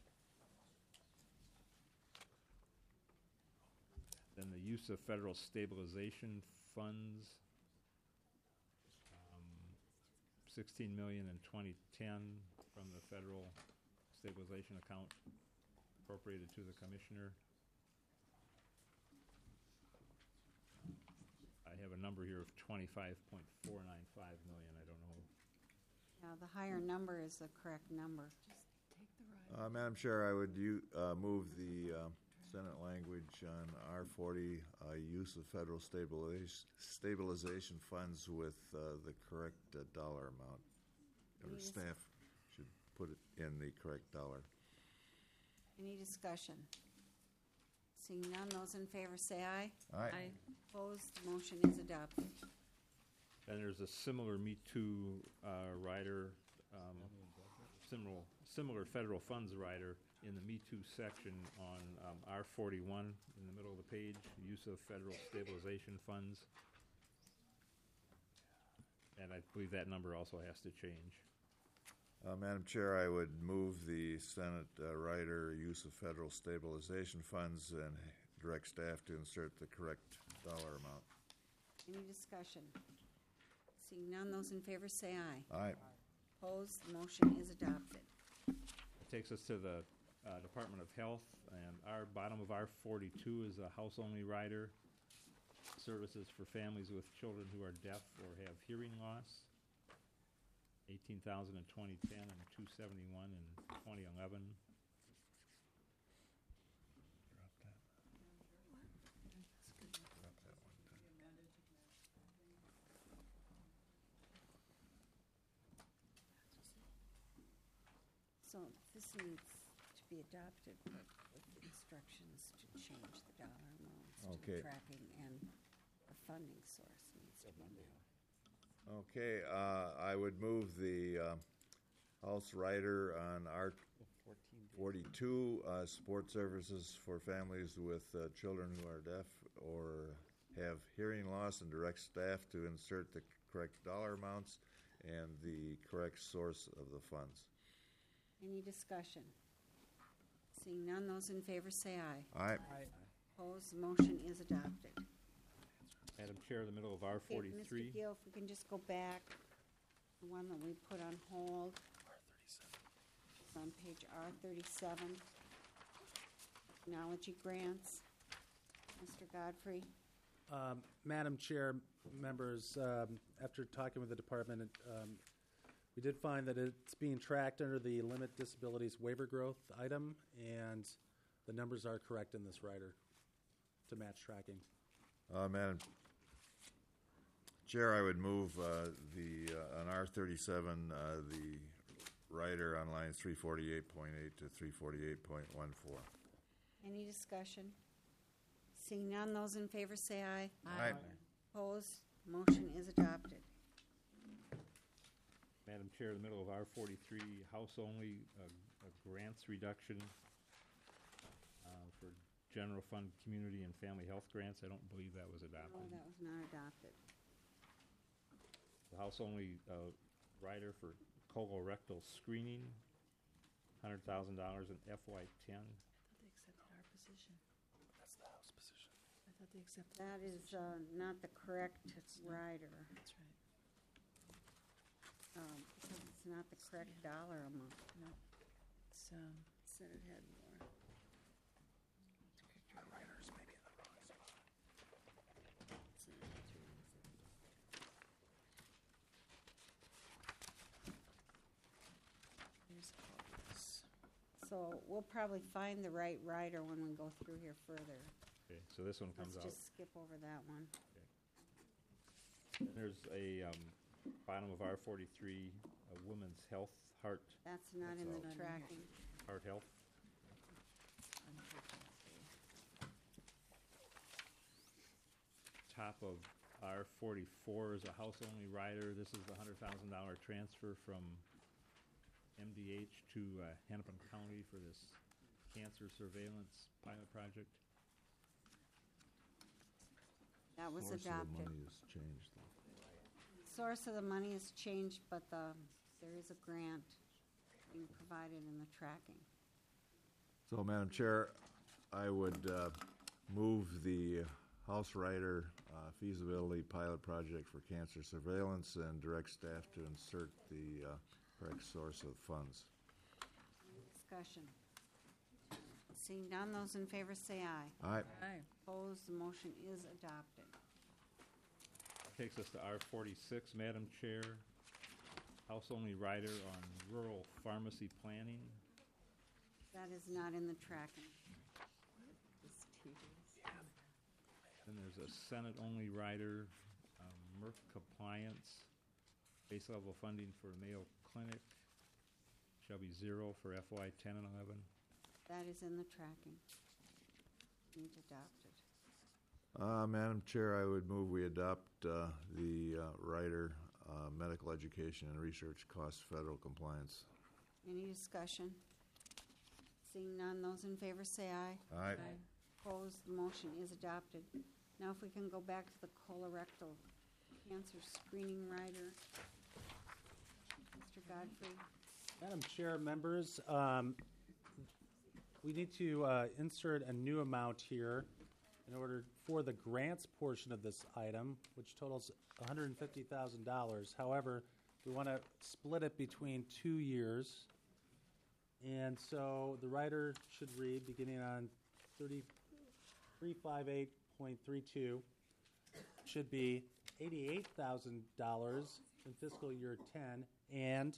Then the use of federal stabilization funds, 16 million in 2010 from the federal stabilization account appropriated to the commissioner. I have a number here of 25.495 million. I don't know. Now, the higher number is the correct number. Madam Chair, I would move the Senate language on R40, use of federal stabilization funds with the correct dollar amount. Or Yes. staff should put it in the correct dollar. Any discussion? Seeing none, those in favor say aye. Aye. Opposed, the motion is adopted. Then there's a similar Me Too rider, similar federal funds rider in the Me Too section on R41 in the middle of the page, use of federal stabilization funds. And I believe that number also has to change. Madam Chair, I would move the Senate rider use of federal stabilization funds and direct staff to insert the correct dollar amount. Any discussion? Seeing none, those in favor say aye. Aye. Opposed, the motion is adopted. It takes us to the Department of Health, and our bottom of R42 is a house-only rider, services for families with children who are deaf or have hearing loss. 18,000 in 2010 and 271 in 2011. So this needs to be adopted with instructions to change the dollar amounts to Okay. the tracking, and the funding source needs to be new. Okay, I would move the House Rider on R42, support services for families with children who are deaf or have hearing loss, and direct staff to insert the correct dollar amounts and the correct source of the funds. Any discussion? Seeing none, those in favor say aye. Aye. Opposed, the motion is adopted. Madam Chair, in the middle of Okay, R43. Mr. Gill, if we can just go back, the one that we put on hold. It's on page R37. Technology grants. Mr. Godfrey? Madam Chair, members, after talking with the department, we did find that it's being tracked under the limit disabilities waiver growth item, and the numbers are correct in this rider to match tracking. Madam Chair, I would move on R37, the rider on lines 348.8 to 348.14. Any discussion? Seeing none, those in favor say aye. Aye. Opposed, motion is adopted. Madam Chair, in the middle of R43, House only, a grants reduction for general fund, community, and family health grants. I don't believe that was No, adopted. that was not adopted. The House only rider for colorectal screening, $100,000 in FY10. They accepted our position. That's the House position. I thought they accepted. That our is position. not the correct It's not. rider, That's right. because it's not the correct dollar amount. No. It's, Said it had more. Our riders may be in the wrong spot. here's all this. So we'll probably find the right rider when we go through here further. Okay, so this one comes Let's out. just skip over that one. There's a bottom of R43, a women's health, heart That's not in That's the all. tracking. health. Top of R44 is a house-only rider. This is the $100,000 transfer from MDH to Hennepin County for this cancer surveillance pilot project. That was Source of the adopted. money has changed, though. Source of the money has changed, but there is a grant being provided in the tracking. So, Madam Chair, I would move the House Rider feasibility pilot project for cancer surveillance and direct staff to insert the correct source of funds. Discussion. Seeing none, those in favor say aye. Aye. Aye. Opposed, the motion is adopted. Takes us to R46, Madam Chair. House-only rider on rural pharmacy planning. That is not in the tracking. This TV's. Then there's a Senate-only rider, Merck compliance, base level funding for Mayo Clinic shall be 0 for FY 10 and 11. That is in the tracking. Need adopted. Madam Chair, I would move we adopt the rider medical education and research costs federal compliance. Any discussion? Seeing none, those in favor say aye. Aye. Opposed, the motion is adopted. Now if we can go back to the colorectal cancer screening rider. Mr. Godfrey? Madam Chair, members, we need to insert a new amount here in order for the grants portion of this item, which totals $150,000. However, we want to split it between 2 years. And so the rider should read, beginning on 358.32, should be $88,000 in fiscal year 10 and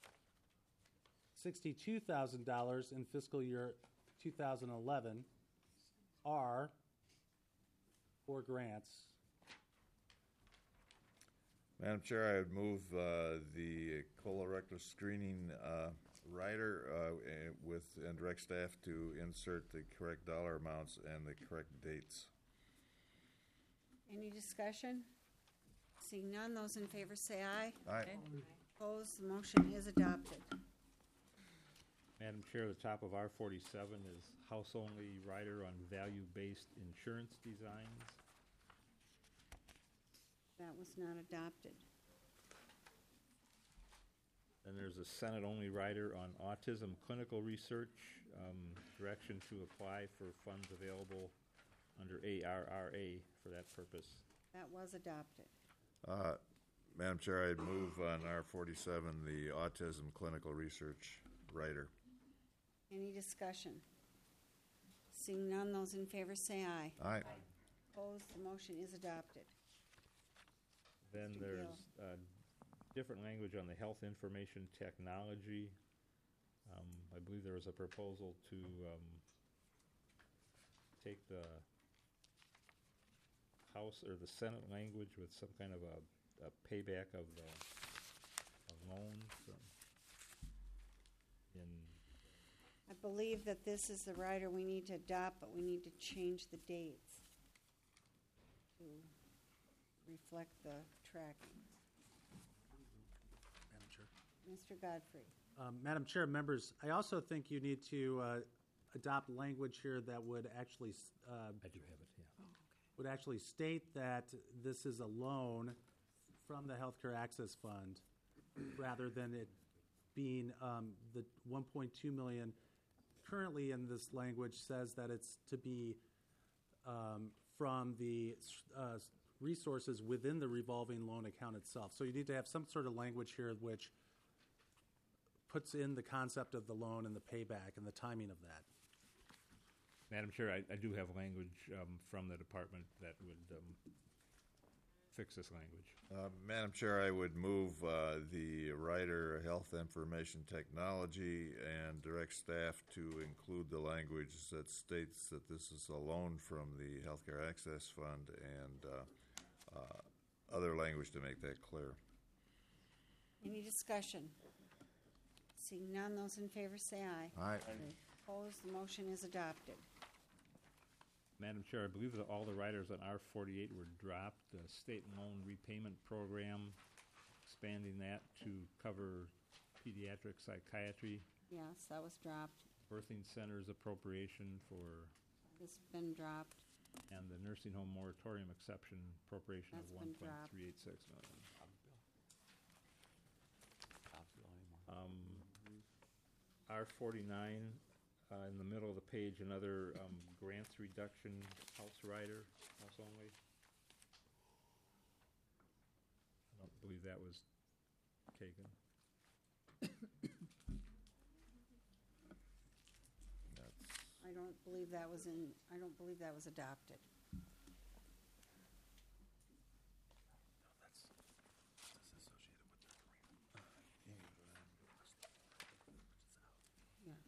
$62,000 in fiscal year 2011 are for grants. Madam Chair, I would move the colorectal screening rider and direct staff to insert the correct dollar amounts and the correct dates. Any discussion? Seeing none, those in favor say aye. Aye. Opposed, the motion is adopted. Madam Chair, the top of R47 is house-only rider on value-based insurance designs. That was not adopted. Then there's a Senate-only rider on autism clinical research, direction to apply for funds available under ARRA for that purpose. That was adopted. Madam Chair, I'd move on R47 the autism clinical research rider. Any discussion? Seeing none, those in favor say aye. Aye. Opposed, the motion is adopted. Then Mr. there's different language on the health information technology. I believe there was a proposal to take the House or the Senate language with some kind of a payback of the loans. I believe that this is the rider we need to adopt, but we need to change the dates to reflect the tracking. Madam Chair. Mr. Godfrey. Madam Chair, members, I also think you need to adopt language here that would actually I do have it, yeah. would actually state that this is a loan from the Healthcare Access Fund rather than it being the $1.2 million. Currently in this language says that it's to be from the resources within the revolving loan account itself. So you need to have some sort of language here which puts in the concept of the loan and the payback and the timing of that. Madam Chair, I do have language from the department that would fix this language. Madam Chair, I would move the rider health information technology and direct staff to include the language that states that this is a loan from the Healthcare Access Fund and other language to make that clear. Any discussion? Seeing none, those in favor say aye. Aye. Opposed, the motion is adopted. Madam Chair, I believe that all the riders on R48 were dropped. The state loan repayment program, expanding that to cover pediatric psychiatry. Yes, that was dropped. Birthing centers appropriation for, This has been dropped. and the nursing home moratorium exception appropriation That's of been dropped. 1.386 million. R49, in the middle of the page, another grants reduction house rider, house only. I don't believe that was taken. I don't believe that was adopted. Yeah.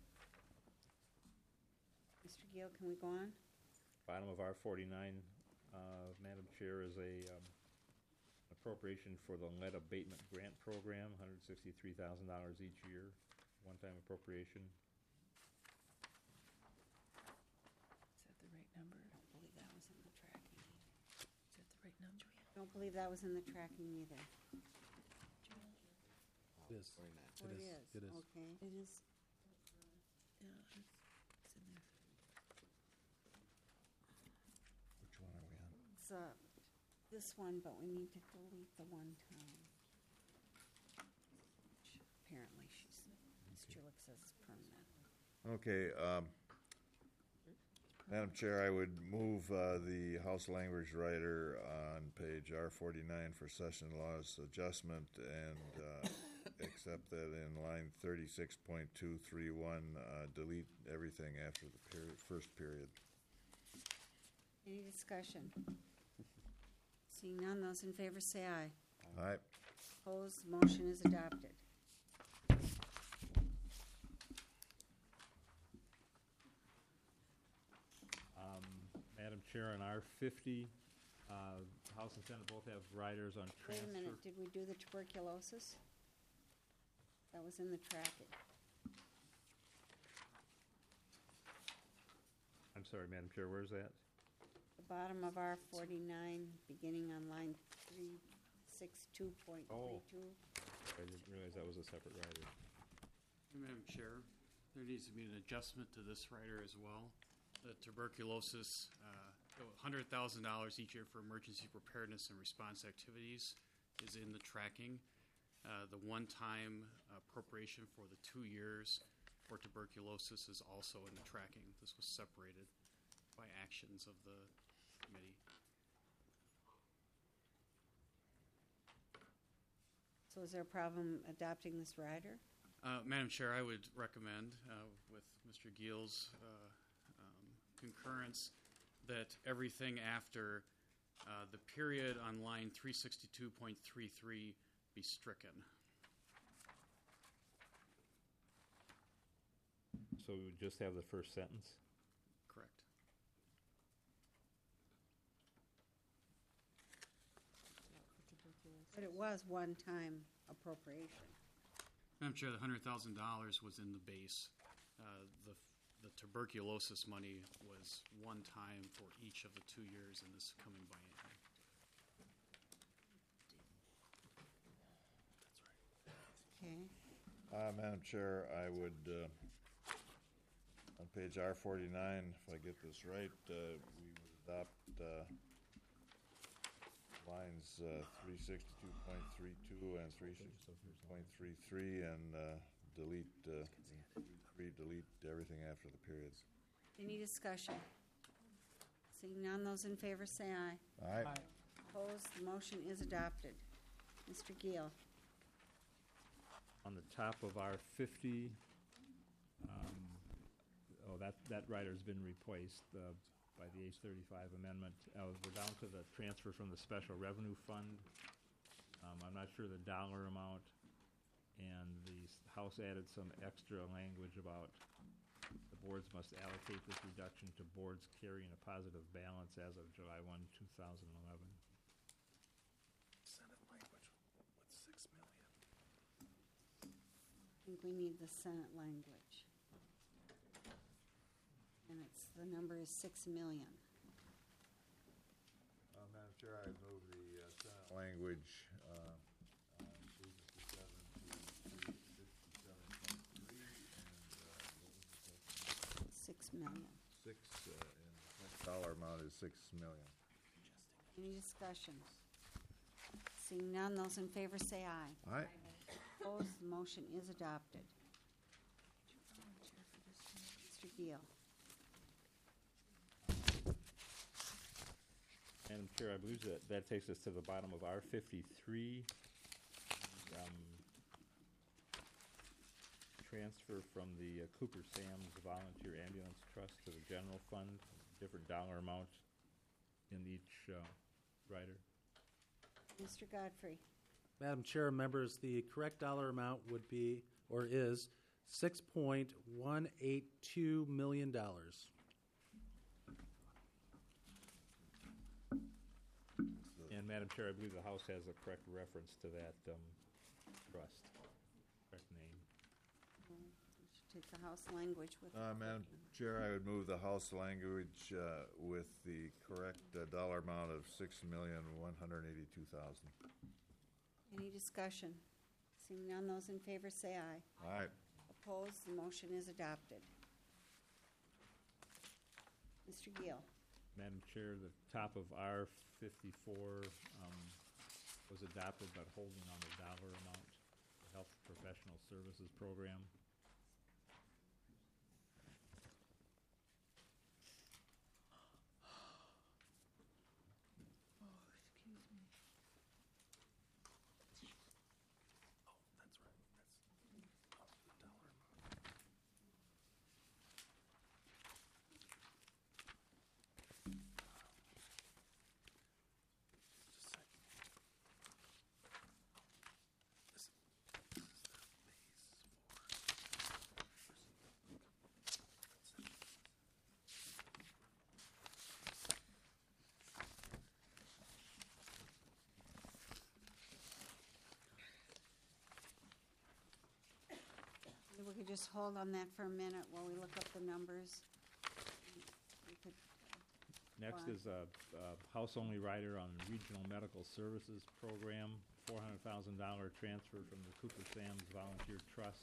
Mr. Gill, can we go on? Bottom of R49, Madam Chair, is a appropriation for the lead abatement grant program, $163,000 each year, one-time appropriation. Is that the right number? I don't believe that was in the tracking. Is that the right number? Don't believe that was in the tracking either. It is. Oh, it is. It is. Okay. It is. Yeah, it's in there. Which one are we on? It's this one, but we need to delete the one time. Apparently, Ms. Julik says it's permanent. Okay, Madam Chair, I would move the House language writer on page R49 for session laws adjustment and accept that in line 36.231, delete everything after the first period. Any discussion? Seeing none, those in favor say aye. Aye. Opposed, the motion is adopted. Madam Chair, on R50, House and Senate both have riders on Wait transfer. a minute, did we do the tuberculosis? That was in the tracking. sorry, Madam Chair, where's that? The bottom of R49, beginning on line 362.32. I didn't realize that was a separate rider. Madam Chair, there needs to be an adjustment to this rider as well. The tuberculosis, $100,000 each year for emergency preparedness and response activities is in the tracking. The one-time appropriation for the 2 years for tuberculosis is also in the tracking. This was separated by actions of the committee. So is there a problem adopting this rider? Madam Chair, I would recommend, with Mr. Giel's concurrence, that everything after the period on line 362.33 be stricken. So we would just have the first sentence? Correct. But it was one-time appropriation. Madam Chair, the $100,000 was in the base. The tuberculosis money was one time for each of the 2 years in this coming biennium. Okay. Madam Chair, I would, on page R49, if I get this right, we would adopt lines 362.32 and 362.33 and delete everything after the periods. Any discussion? Seeing none, those in favor say aye. Aye. Opposed, the motion is adopted. Mr. Giel. On the top of R50, that rider's been replaced by the H35 amendment. We're down to the transfer from the Special Revenue Fund. I'm not sure the dollar amount, and the House added some extra language about the boards must allocate this reduction to boards carrying a positive balance as of July 1, 2011. Senate language with 6 million. I think we need the Senate language. And the number is 6 million. Madam Chair, I move the Senate language on 357 to 357.3 and 6 million. and the dollar amount is $6 million. Any discussion? Seeing none, those in favor say aye. Aye. Opposed, the motion is adopted. Mr. Giel. Madam Chair, I believe that takes us to the bottom of R53. Transfer from the Cooper Sam's Volunteer Ambulance Trust to the general fund, different dollar amount in each rider. Mr. Godfrey. Madam Chair, members, the correct dollar amount would be, or is, $6.182 million. And Madam Chair, I believe the House has a correct reference to that trust, correct name. We should take the House language with it. Madam Chair, I would move the House language with the correct dollar amount of $6,182,000. Any discussion? Seeing none, those in favor say aye. Aye. Opposed, the motion is adopted. Mr. Giel. Madam Chair, the top of R54 was adopted but holding on the dollar amount, the Health Professional Services Program. If we could just hold on that for a minute while we look up the numbers. We Next Fine. is a house-only rider on Regional Medical Services Program, $400,000 transfer from the Cooper Sam's Volunteer Trust,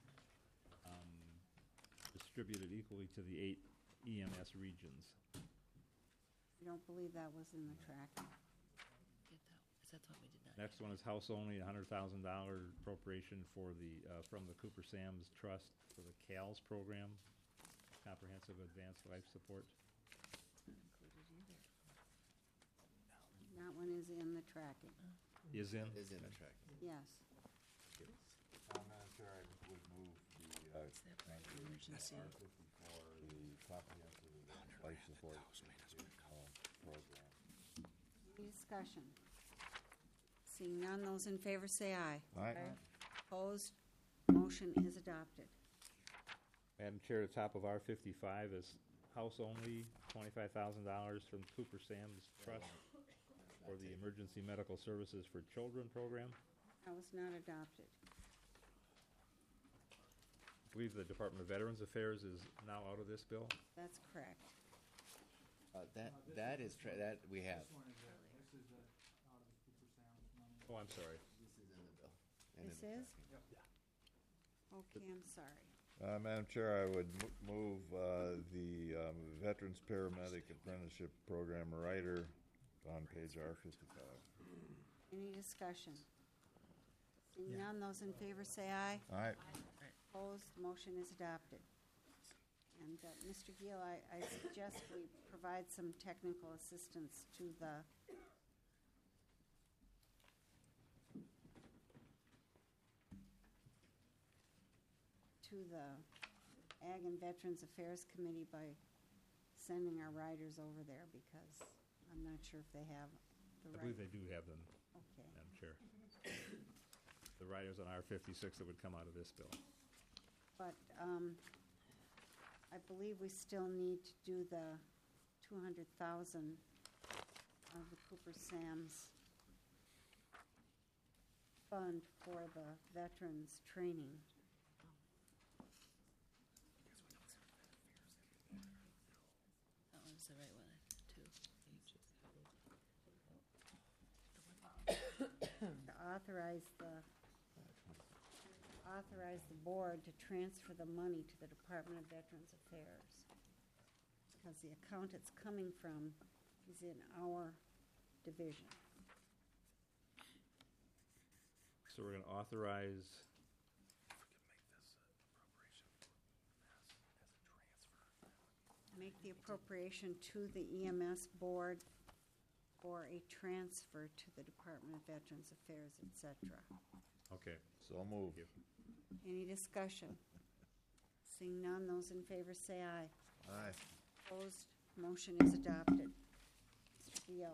distributed equally to the 8 EMS regions. I don't believe that was in the tracking. Get that, is that what we did not? Next one is house-only, $100,000 appropriation for the, from the Cooper Sam's Trust for the CALS program, Comprehensive Advanced Life Support. Not included either. That one is in the tracking, Is in? Is in the track. yes. Madam Chair, I would move the, Is that part of the emergency? the comprehensive life support program. Any discussion? Seeing none, those in favor say aye. Aye. Opposed? Motion is adopted. Madam Chair, the top of R 55 is house-only, $25,000 from Cooper Sam's Trust for the Emergency Medical Services for Children program. That was not adopted. I believe the Department of Veterans Affairs is now out of this bill. That's correct. That is, that we have. This is out of the Cooper Sam's money. Oh, I'm sorry. This is in the bill. and in This the is? tracking. Okay, I'm sorry. Madam Chair, I would move the Veterans Paramedic Apprenticeship Program rider on page R55. Any discussion? Seeing none, those in favor say aye. Aye. Opposed? Motion is adopted. And Mr. Gill, I suggest we provide some technical assistance to the Ag and Veterans Affairs Committee by sending our riders over there, because I'm not sure if they have the I right. believe they do have them, Okay. Madam Chair. The riders on R 56 that would come out of this bill. But I believe we still need to do the 200,000 of the Cooper Sam's fund for the veterans training. That one's the right one, too. To authorize the board to transfer the money to the Department of Veterans Affairs, because the account it's coming from is in our division. So we're going to authorize, Make the appropriation to the EMS board for a transfer to the Department of Veterans Affairs, et cetera. okay. So move. Thank you. Any discussion? Seeing none, those in favor say aye. Aye. Opposed? Motion is adopted. Mr. Gill.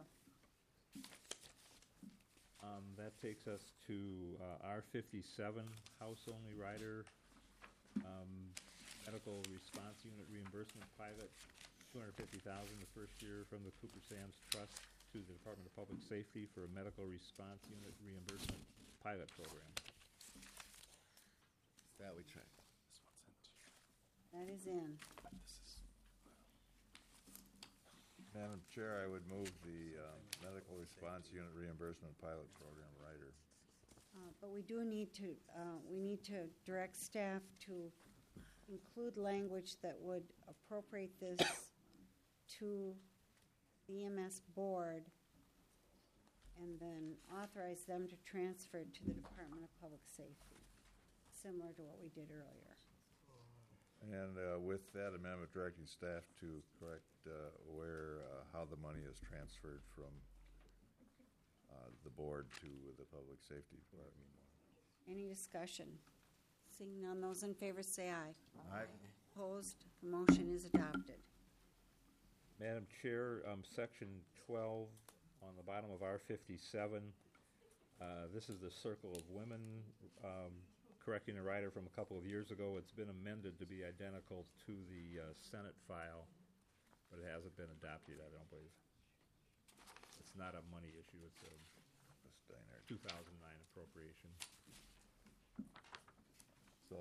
That takes us to R 57, house-only rider, medical response unit reimbursement pilot, $250,000 the first year from the Cooper Sam's Trust to the Department of Public Safety for a medical response unit reimbursement pilot program. That we track. That is in. Madam Chair, I would move the Medical Response Unit Reimbursement Pilot Program rider. But we do need to, direct staff to include language that would appropriate this to the EMS board and then authorize them to transfer it to the Department of Public Safety, similar to what we did earlier. And with that amendment, directing staff to correct how the money is transferred from the board to the Public Safety Department. Any discussion? Seeing none, those in favor say aye. Aye. Opposed? The motion is adopted. Madam Chair, Section 12 on the bottom of R 57, this is the Circle of Women, correcting a rider from a couple of years ago. It's been amended to be identical to the Senate file, but it hasn't been adopted, I don't believe. It's not a money issue, it's a Ms. Steiner. 2009 appropriation. So,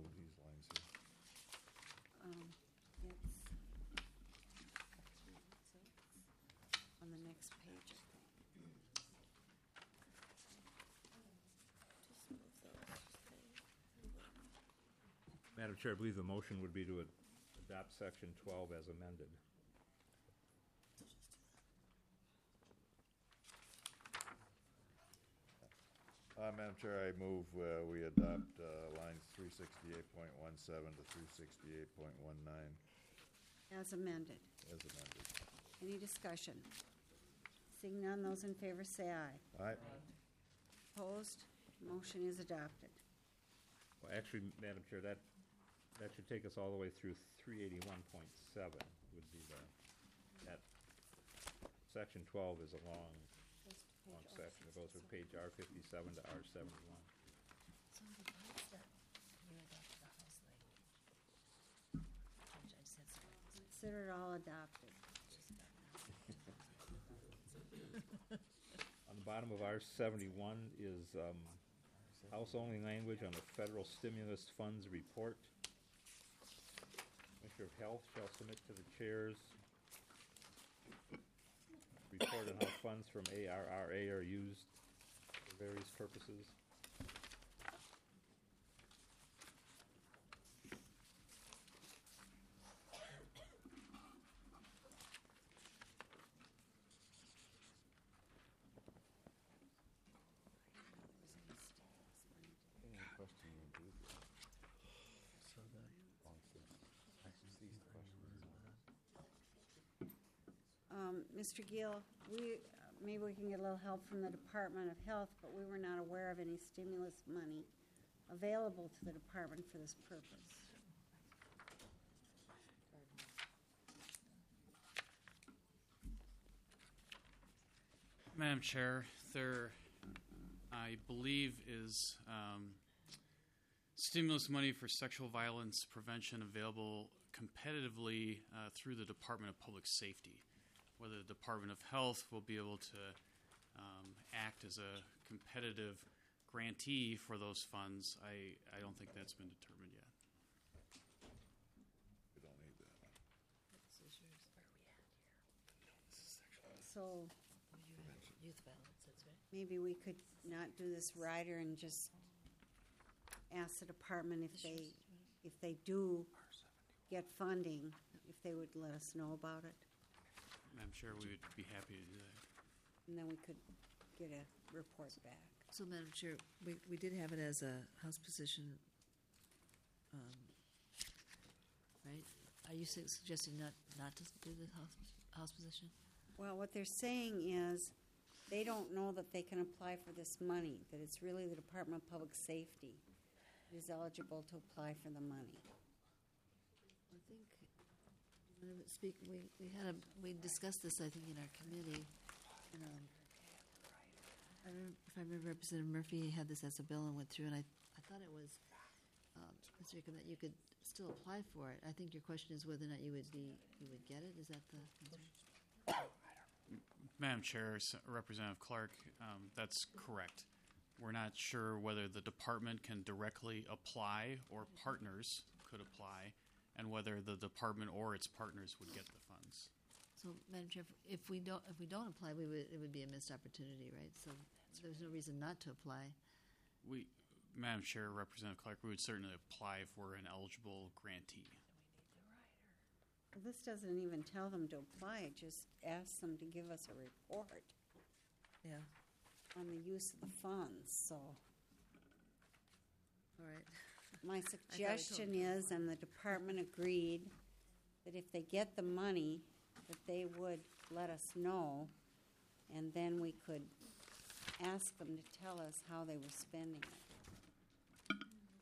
move these lines here. It's on the next page, I think. Just move those. Madam Chair, I believe the motion would be to adopt Section 12 as amended. Madam Chair, I move we adopt lines 368.17 to 368.19 As amended. as amended. Any discussion? Seeing none, those in favor say aye. Aye. Opposed? Motion is adopted. Well, actually, Madam Chair, that should take us all the way through 381.7 would be that Section 12 is a long section. It goes from page R57 to R71. Consider it all adopted. On the bottom of R71 is house-only language on the federal stimulus funds report. Commissioner of Health shall submit to the chairs report on how funds from ARRA are used for various purposes. Mr. Gill, maybe we can get a little help from the Department of Health, but we were not aware of any stimulus money available to the department for this purpose. Madam Chair, there, I believe, is stimulus money for sexual violence prevention available competitively through the Department of Public Safety. Whether the Department of Health will be able to act as a competitive grantee for those funds, I don't think that's been determined yet. We don't need that. So Youth violence, that's right. maybe we could not do this rider and just ask the department if they do get funding, if they would let us know about it. I'm sure we would be happy to do that. And then we could get a report back. So, Madam Chair, we did have it as a House position, right? Are you suggesting not to do the House position? Well, what they're saying is they don't know that they can apply for this money, that it's really the Department of Public Safety that is eligible to apply for the money. I think, we discussed this, I think, in our committee. And, if I remember, Representative Murphy had this as a bill and went through, and I thought it was, Mr. Rickman, that you could still apply for it. I think your question is whether or not you would get it. Is that the concern? Madam Chair, Representative Clark, that's correct. We're not sure whether the department can directly apply or partners could apply, and whether the department or its partners would get the funds. So, Madam Chair, if we don't apply, it would be a missed opportunity, right? So there's no reason not to apply. Madam Chair, Representative Clark, we would certainly apply if we're an eligible grantee. Well, this doesn't even tell them to apply, it just asks them to give us a report Yeah. on the use of the funds, so. All right. My suggestion is, and the department agreed, that if they get the money, that they would let us know, and then we could ask them to tell us how they were spending it.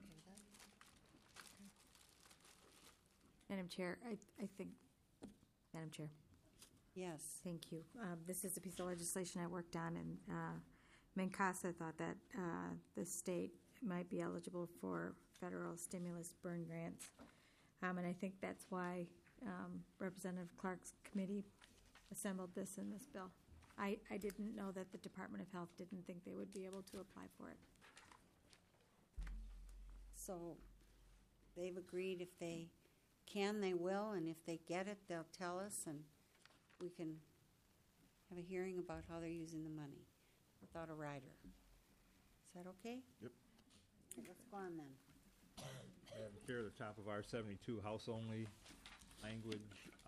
Madam Chair, I think, Madam Chair, Yes. thank you. This is a piece of legislation I worked on, and Mincasa thought that the state might be eligible for federal stimulus burn grants. And I think that's why Representative Clark's committee assembled this in this bill. I didn't know that the Department of Health didn't think they would be able to apply for it. So they've agreed if they can, they will, and if they get it, they'll tell us, and we can have a hearing about how they're using the money without a rider. Is that okay? Yep. Okay, let's go on then. Madam Chair, the top of R-72, house-only language,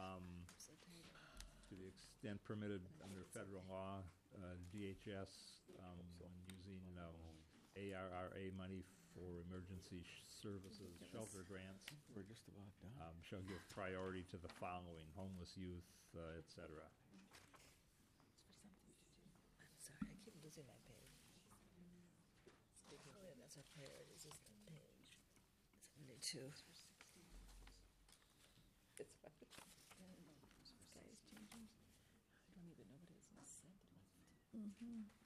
to the extent permitted under federal law, DHS, when using ARRA money for emergency services, shelter grants, We're just about done. shall give priority to the following: homeless youth, et cetera. I'm sorry, I keep losing my page. Oh, yeah, that's our priorities, is that page. 72. It's funny. Size changing. I don't even know what it is in a second.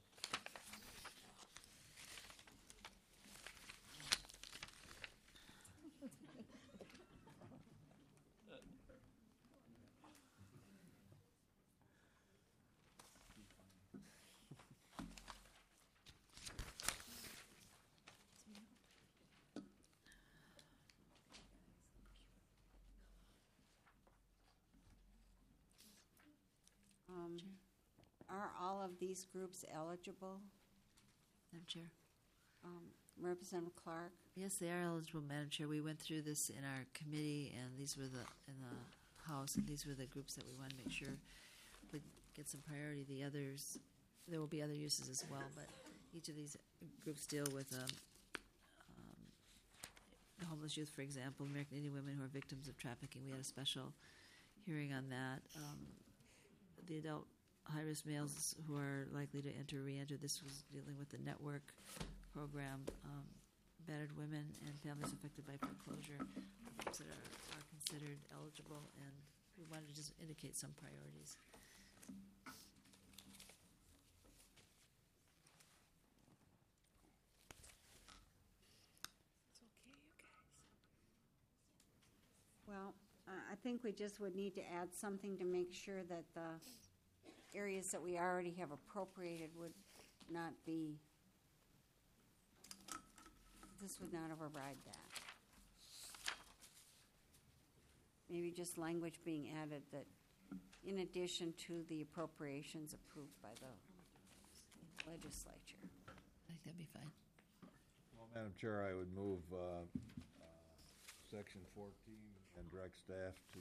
Are all of these groups eligible? Madam Chair? Representative Clark? Yes, they are eligible, Madam Chair. We went through this in our committee, and these were in the House, and these were the groups that we wanted to make sure would get some priority. The others, there will be other uses as well, but each of these groups deal with the homeless youth, for example, American Indian women who are victims of trafficking. We had a special hearing on that. The adult high-risk males who are likely to re-enter. This was dealing with the network program. Battered women and families affected by foreclosure, folks that are considered eligible, and we wanted to just indicate some priorities. It's okay, you guys. Well, I think we just would need to add something to make sure that the areas that we already have appropriated would not be, this would not override that. Maybe just language being added that in addition to the appropriations approved by the legislature. I think that'd be fine. Well, Madam Chair, I would move Section 14 and direct staff to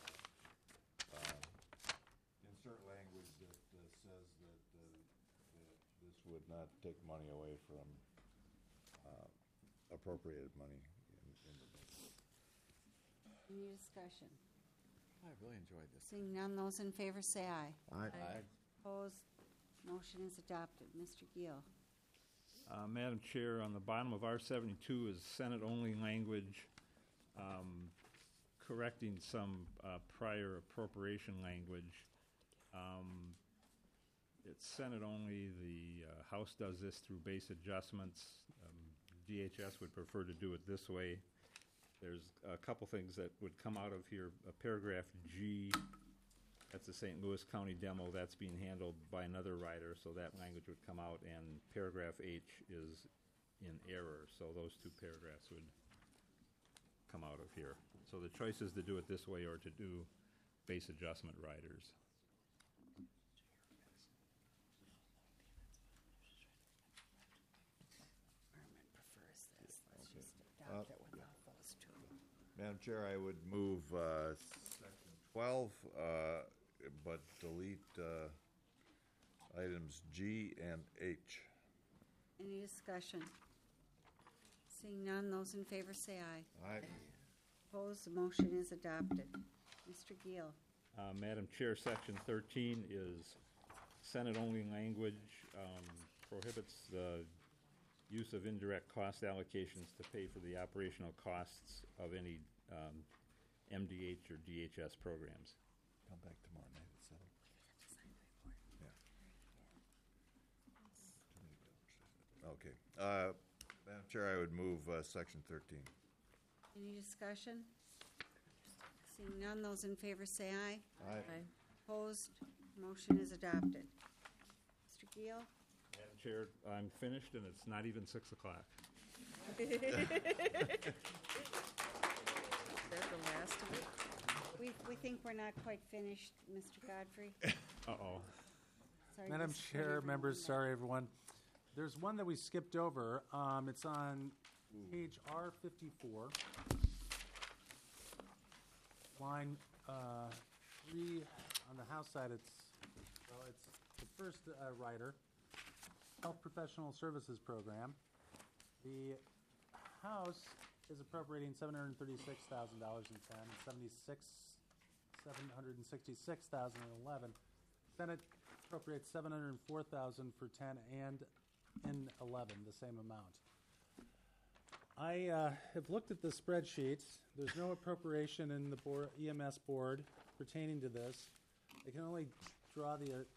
insert language that says that this would not take money away from appropriated money in the budget. Any discussion? I really enjoyed this. Seeing none, those in favor say aye. Aye. Opposed? Motion is adopted. Mr. Gill. Madam Chair, on the bottom of R-72 is Senate-only language, correcting some prior appropriation language. It's Senate only. The House does this through base adjustments. DHS would prefer to do it this way. There's a couple things that would come out of here. Paragraph G, that's the St. Louis County demo. That's being handled by another writer, so that language would come out. And paragraph H is in error, so those two paragraphs would come out of here. So the choice is to do it this way or to do base adjustment riders. Berman prefers this. Let's just adopt it without those two. Madam Chair, I would move Section 12, but delete items G and H. Any discussion? Seeing none, those in favor say aye. Aye. Opposed? The motion is adopted. Mr. Gill. Madam Chair, Section 13 is Senate-only language, prohibits the use of indirect cost allocations to pay for the operational costs of any MDH or DHS programs. Come back tomorrow night at 7. Yeah. Okay. Madam Chair, I would move Section 13. Any discussion? Seeing none, those in favor say aye. Aye. Opposed? Motion is adopted. Mr. Gill. Madam Chair, I'm finished, and it's not even 6 o'clock. We think we're not quite finished, Mr. Godfrey. Uh-oh. Sorry, Madam just to Chair, everyone members, that- sorry, everyone. There's one that we skipped over. It's on page R54, line 3 on the House side. It's the first rider, Health Professional Services Program. The House is appropriating $736,000 in 10, $766,011. Senate appropriates $704,000 for 10 and in 11, the same amount. I have looked at the spreadsheets. There's no appropriation in the EMS board pertaining to this. I can only draw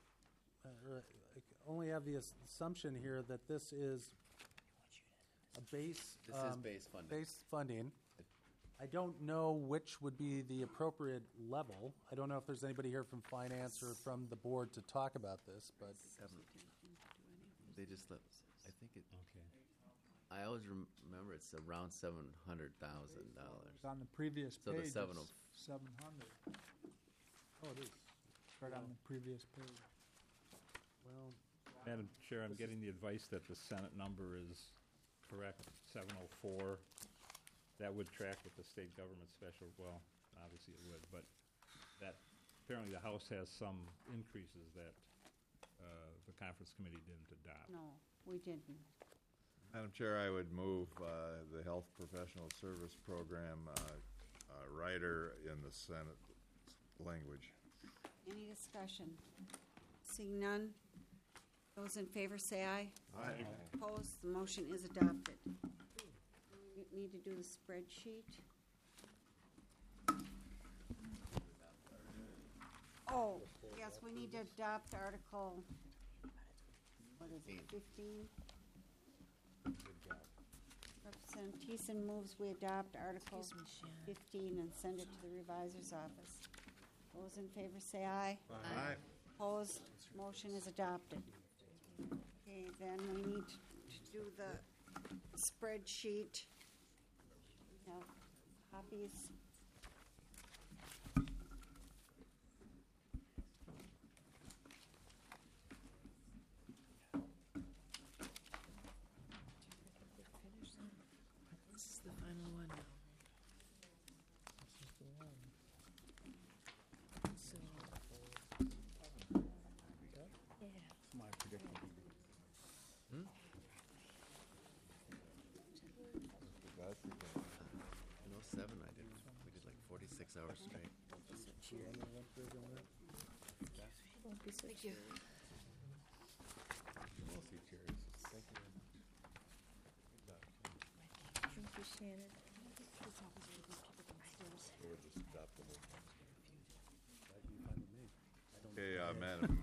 only have the assumption here that this is a base. This is base funding. Base funding. I don't know which would be the appropriate level. I don't know if there's anybody here from finance or from the board to talk about this, but They just let, I think it, I always remember it's around $700,000. It's on the previous So the page. 7 it's 700. oh, it is. Right on the previous page. Well, Madam Chair, I'm getting the advice that the Senate number is correct, 704. That would track with the state government special, well, obviously it would, but that, apparently the House has some increases that the conference committee didn't adopt. No, we didn't. Madam Chair, I would move the Health Professional Service Program rider in the Senate language. Any discussion? Seeing none, those in favor say aye. Aye. Opposed, the motion is adopted. We need to do the spreadsheet. Oh, yes, we need to adopt Article, what is it, 15? Representative Thiessen moves we adopt Article Excuse me, Shannon. 15 and send it to the revisor's office. Those in favor say aye. Aye. Opposed, motion is adopted. Okay, then we need to do the spreadsheet. We have copies. This is the final one now. So, My prediction. In 07, we did like 46 hours straight. Won't be so thank you. We'll see, chairs. Thank you very much. Thank you, Shannon. Okay, Madam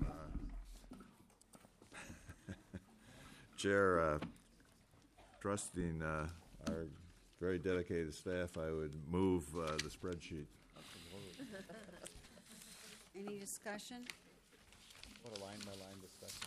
Chair, trusting our very dedicated staff, I would move the spreadsheet. Any discussion? What a line-by-line discussion.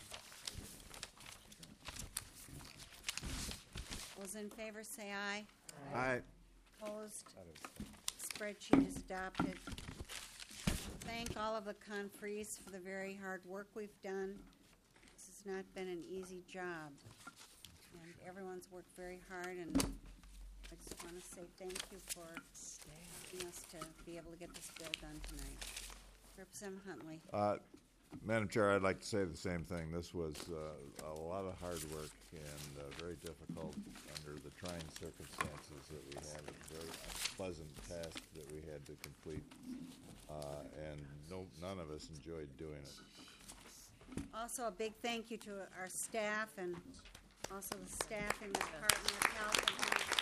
Those in favor say aye. Aye. Opposed, spreadsheet is adopted. Thank all of the conferees for the very hard work we've done. This has not been an easy job. And everyone's worked very hard, and I just want to say thank you for asking us to be able to get this bill done tonight. Representative Huntley. Madam Chair, I'd like to say the same thing. This was a lot of hard work and very difficult under the trying circumstances that we had. A very unpleasant task that we had to complete, and none of us enjoyed doing it. Also, a big thank you to our staff and also the staff in the Department of Health and Human Services.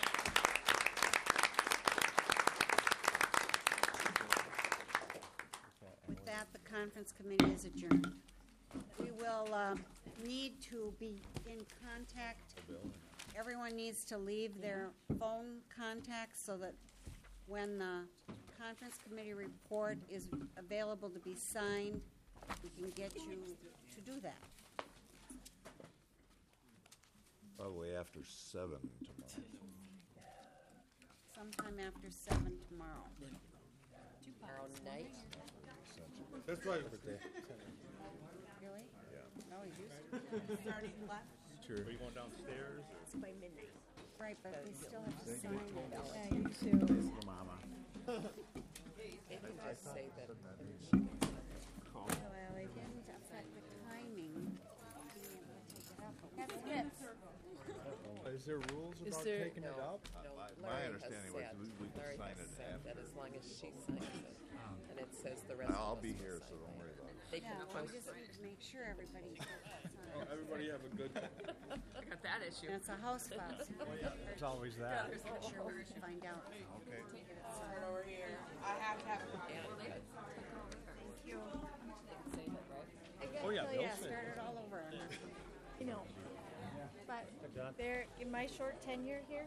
With that, the conference committee is adjourned. We will need to be in contact. Everyone needs to leave their phone contacts so that when the conference committee report is available to be signed, we can get you to do that. Probably after 7 tomorrow. Sometime after 7 tomorrow. Tomorrow night? That's right. Really? Yeah. No, he's used to. Already left? Sure. Are you going downstairs? It's by midnight. Right, but we still have to sign it. Yeah, you too. Mama. They can just say that. Well, it didn't affect the timing of being able to take it up. That's it. Is there rules Is there- taking it up? My understanding was we could Larry sign has it said that after. as long as she signs it, and it says the rest of us I'll be will here, sign so don't it. worry about it. They Yeah, can well, we post just it. need to make sure everybody gets on. Everybody have a good. I got that issue. And it's a house file. So There's always that. I'm sure we should find out. Okay. Over here. I have to have a copy. Thank you. Save it, right? I gotta Oh, yeah, tell they'll ya, say. Start it all over. You know, but there, in my short tenure here,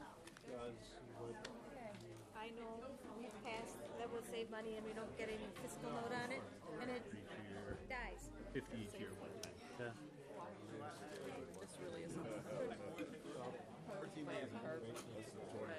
I know we've passed that will save money and we don't get any fiscal note on it, and it dies. 50 each year one time. This really isn't.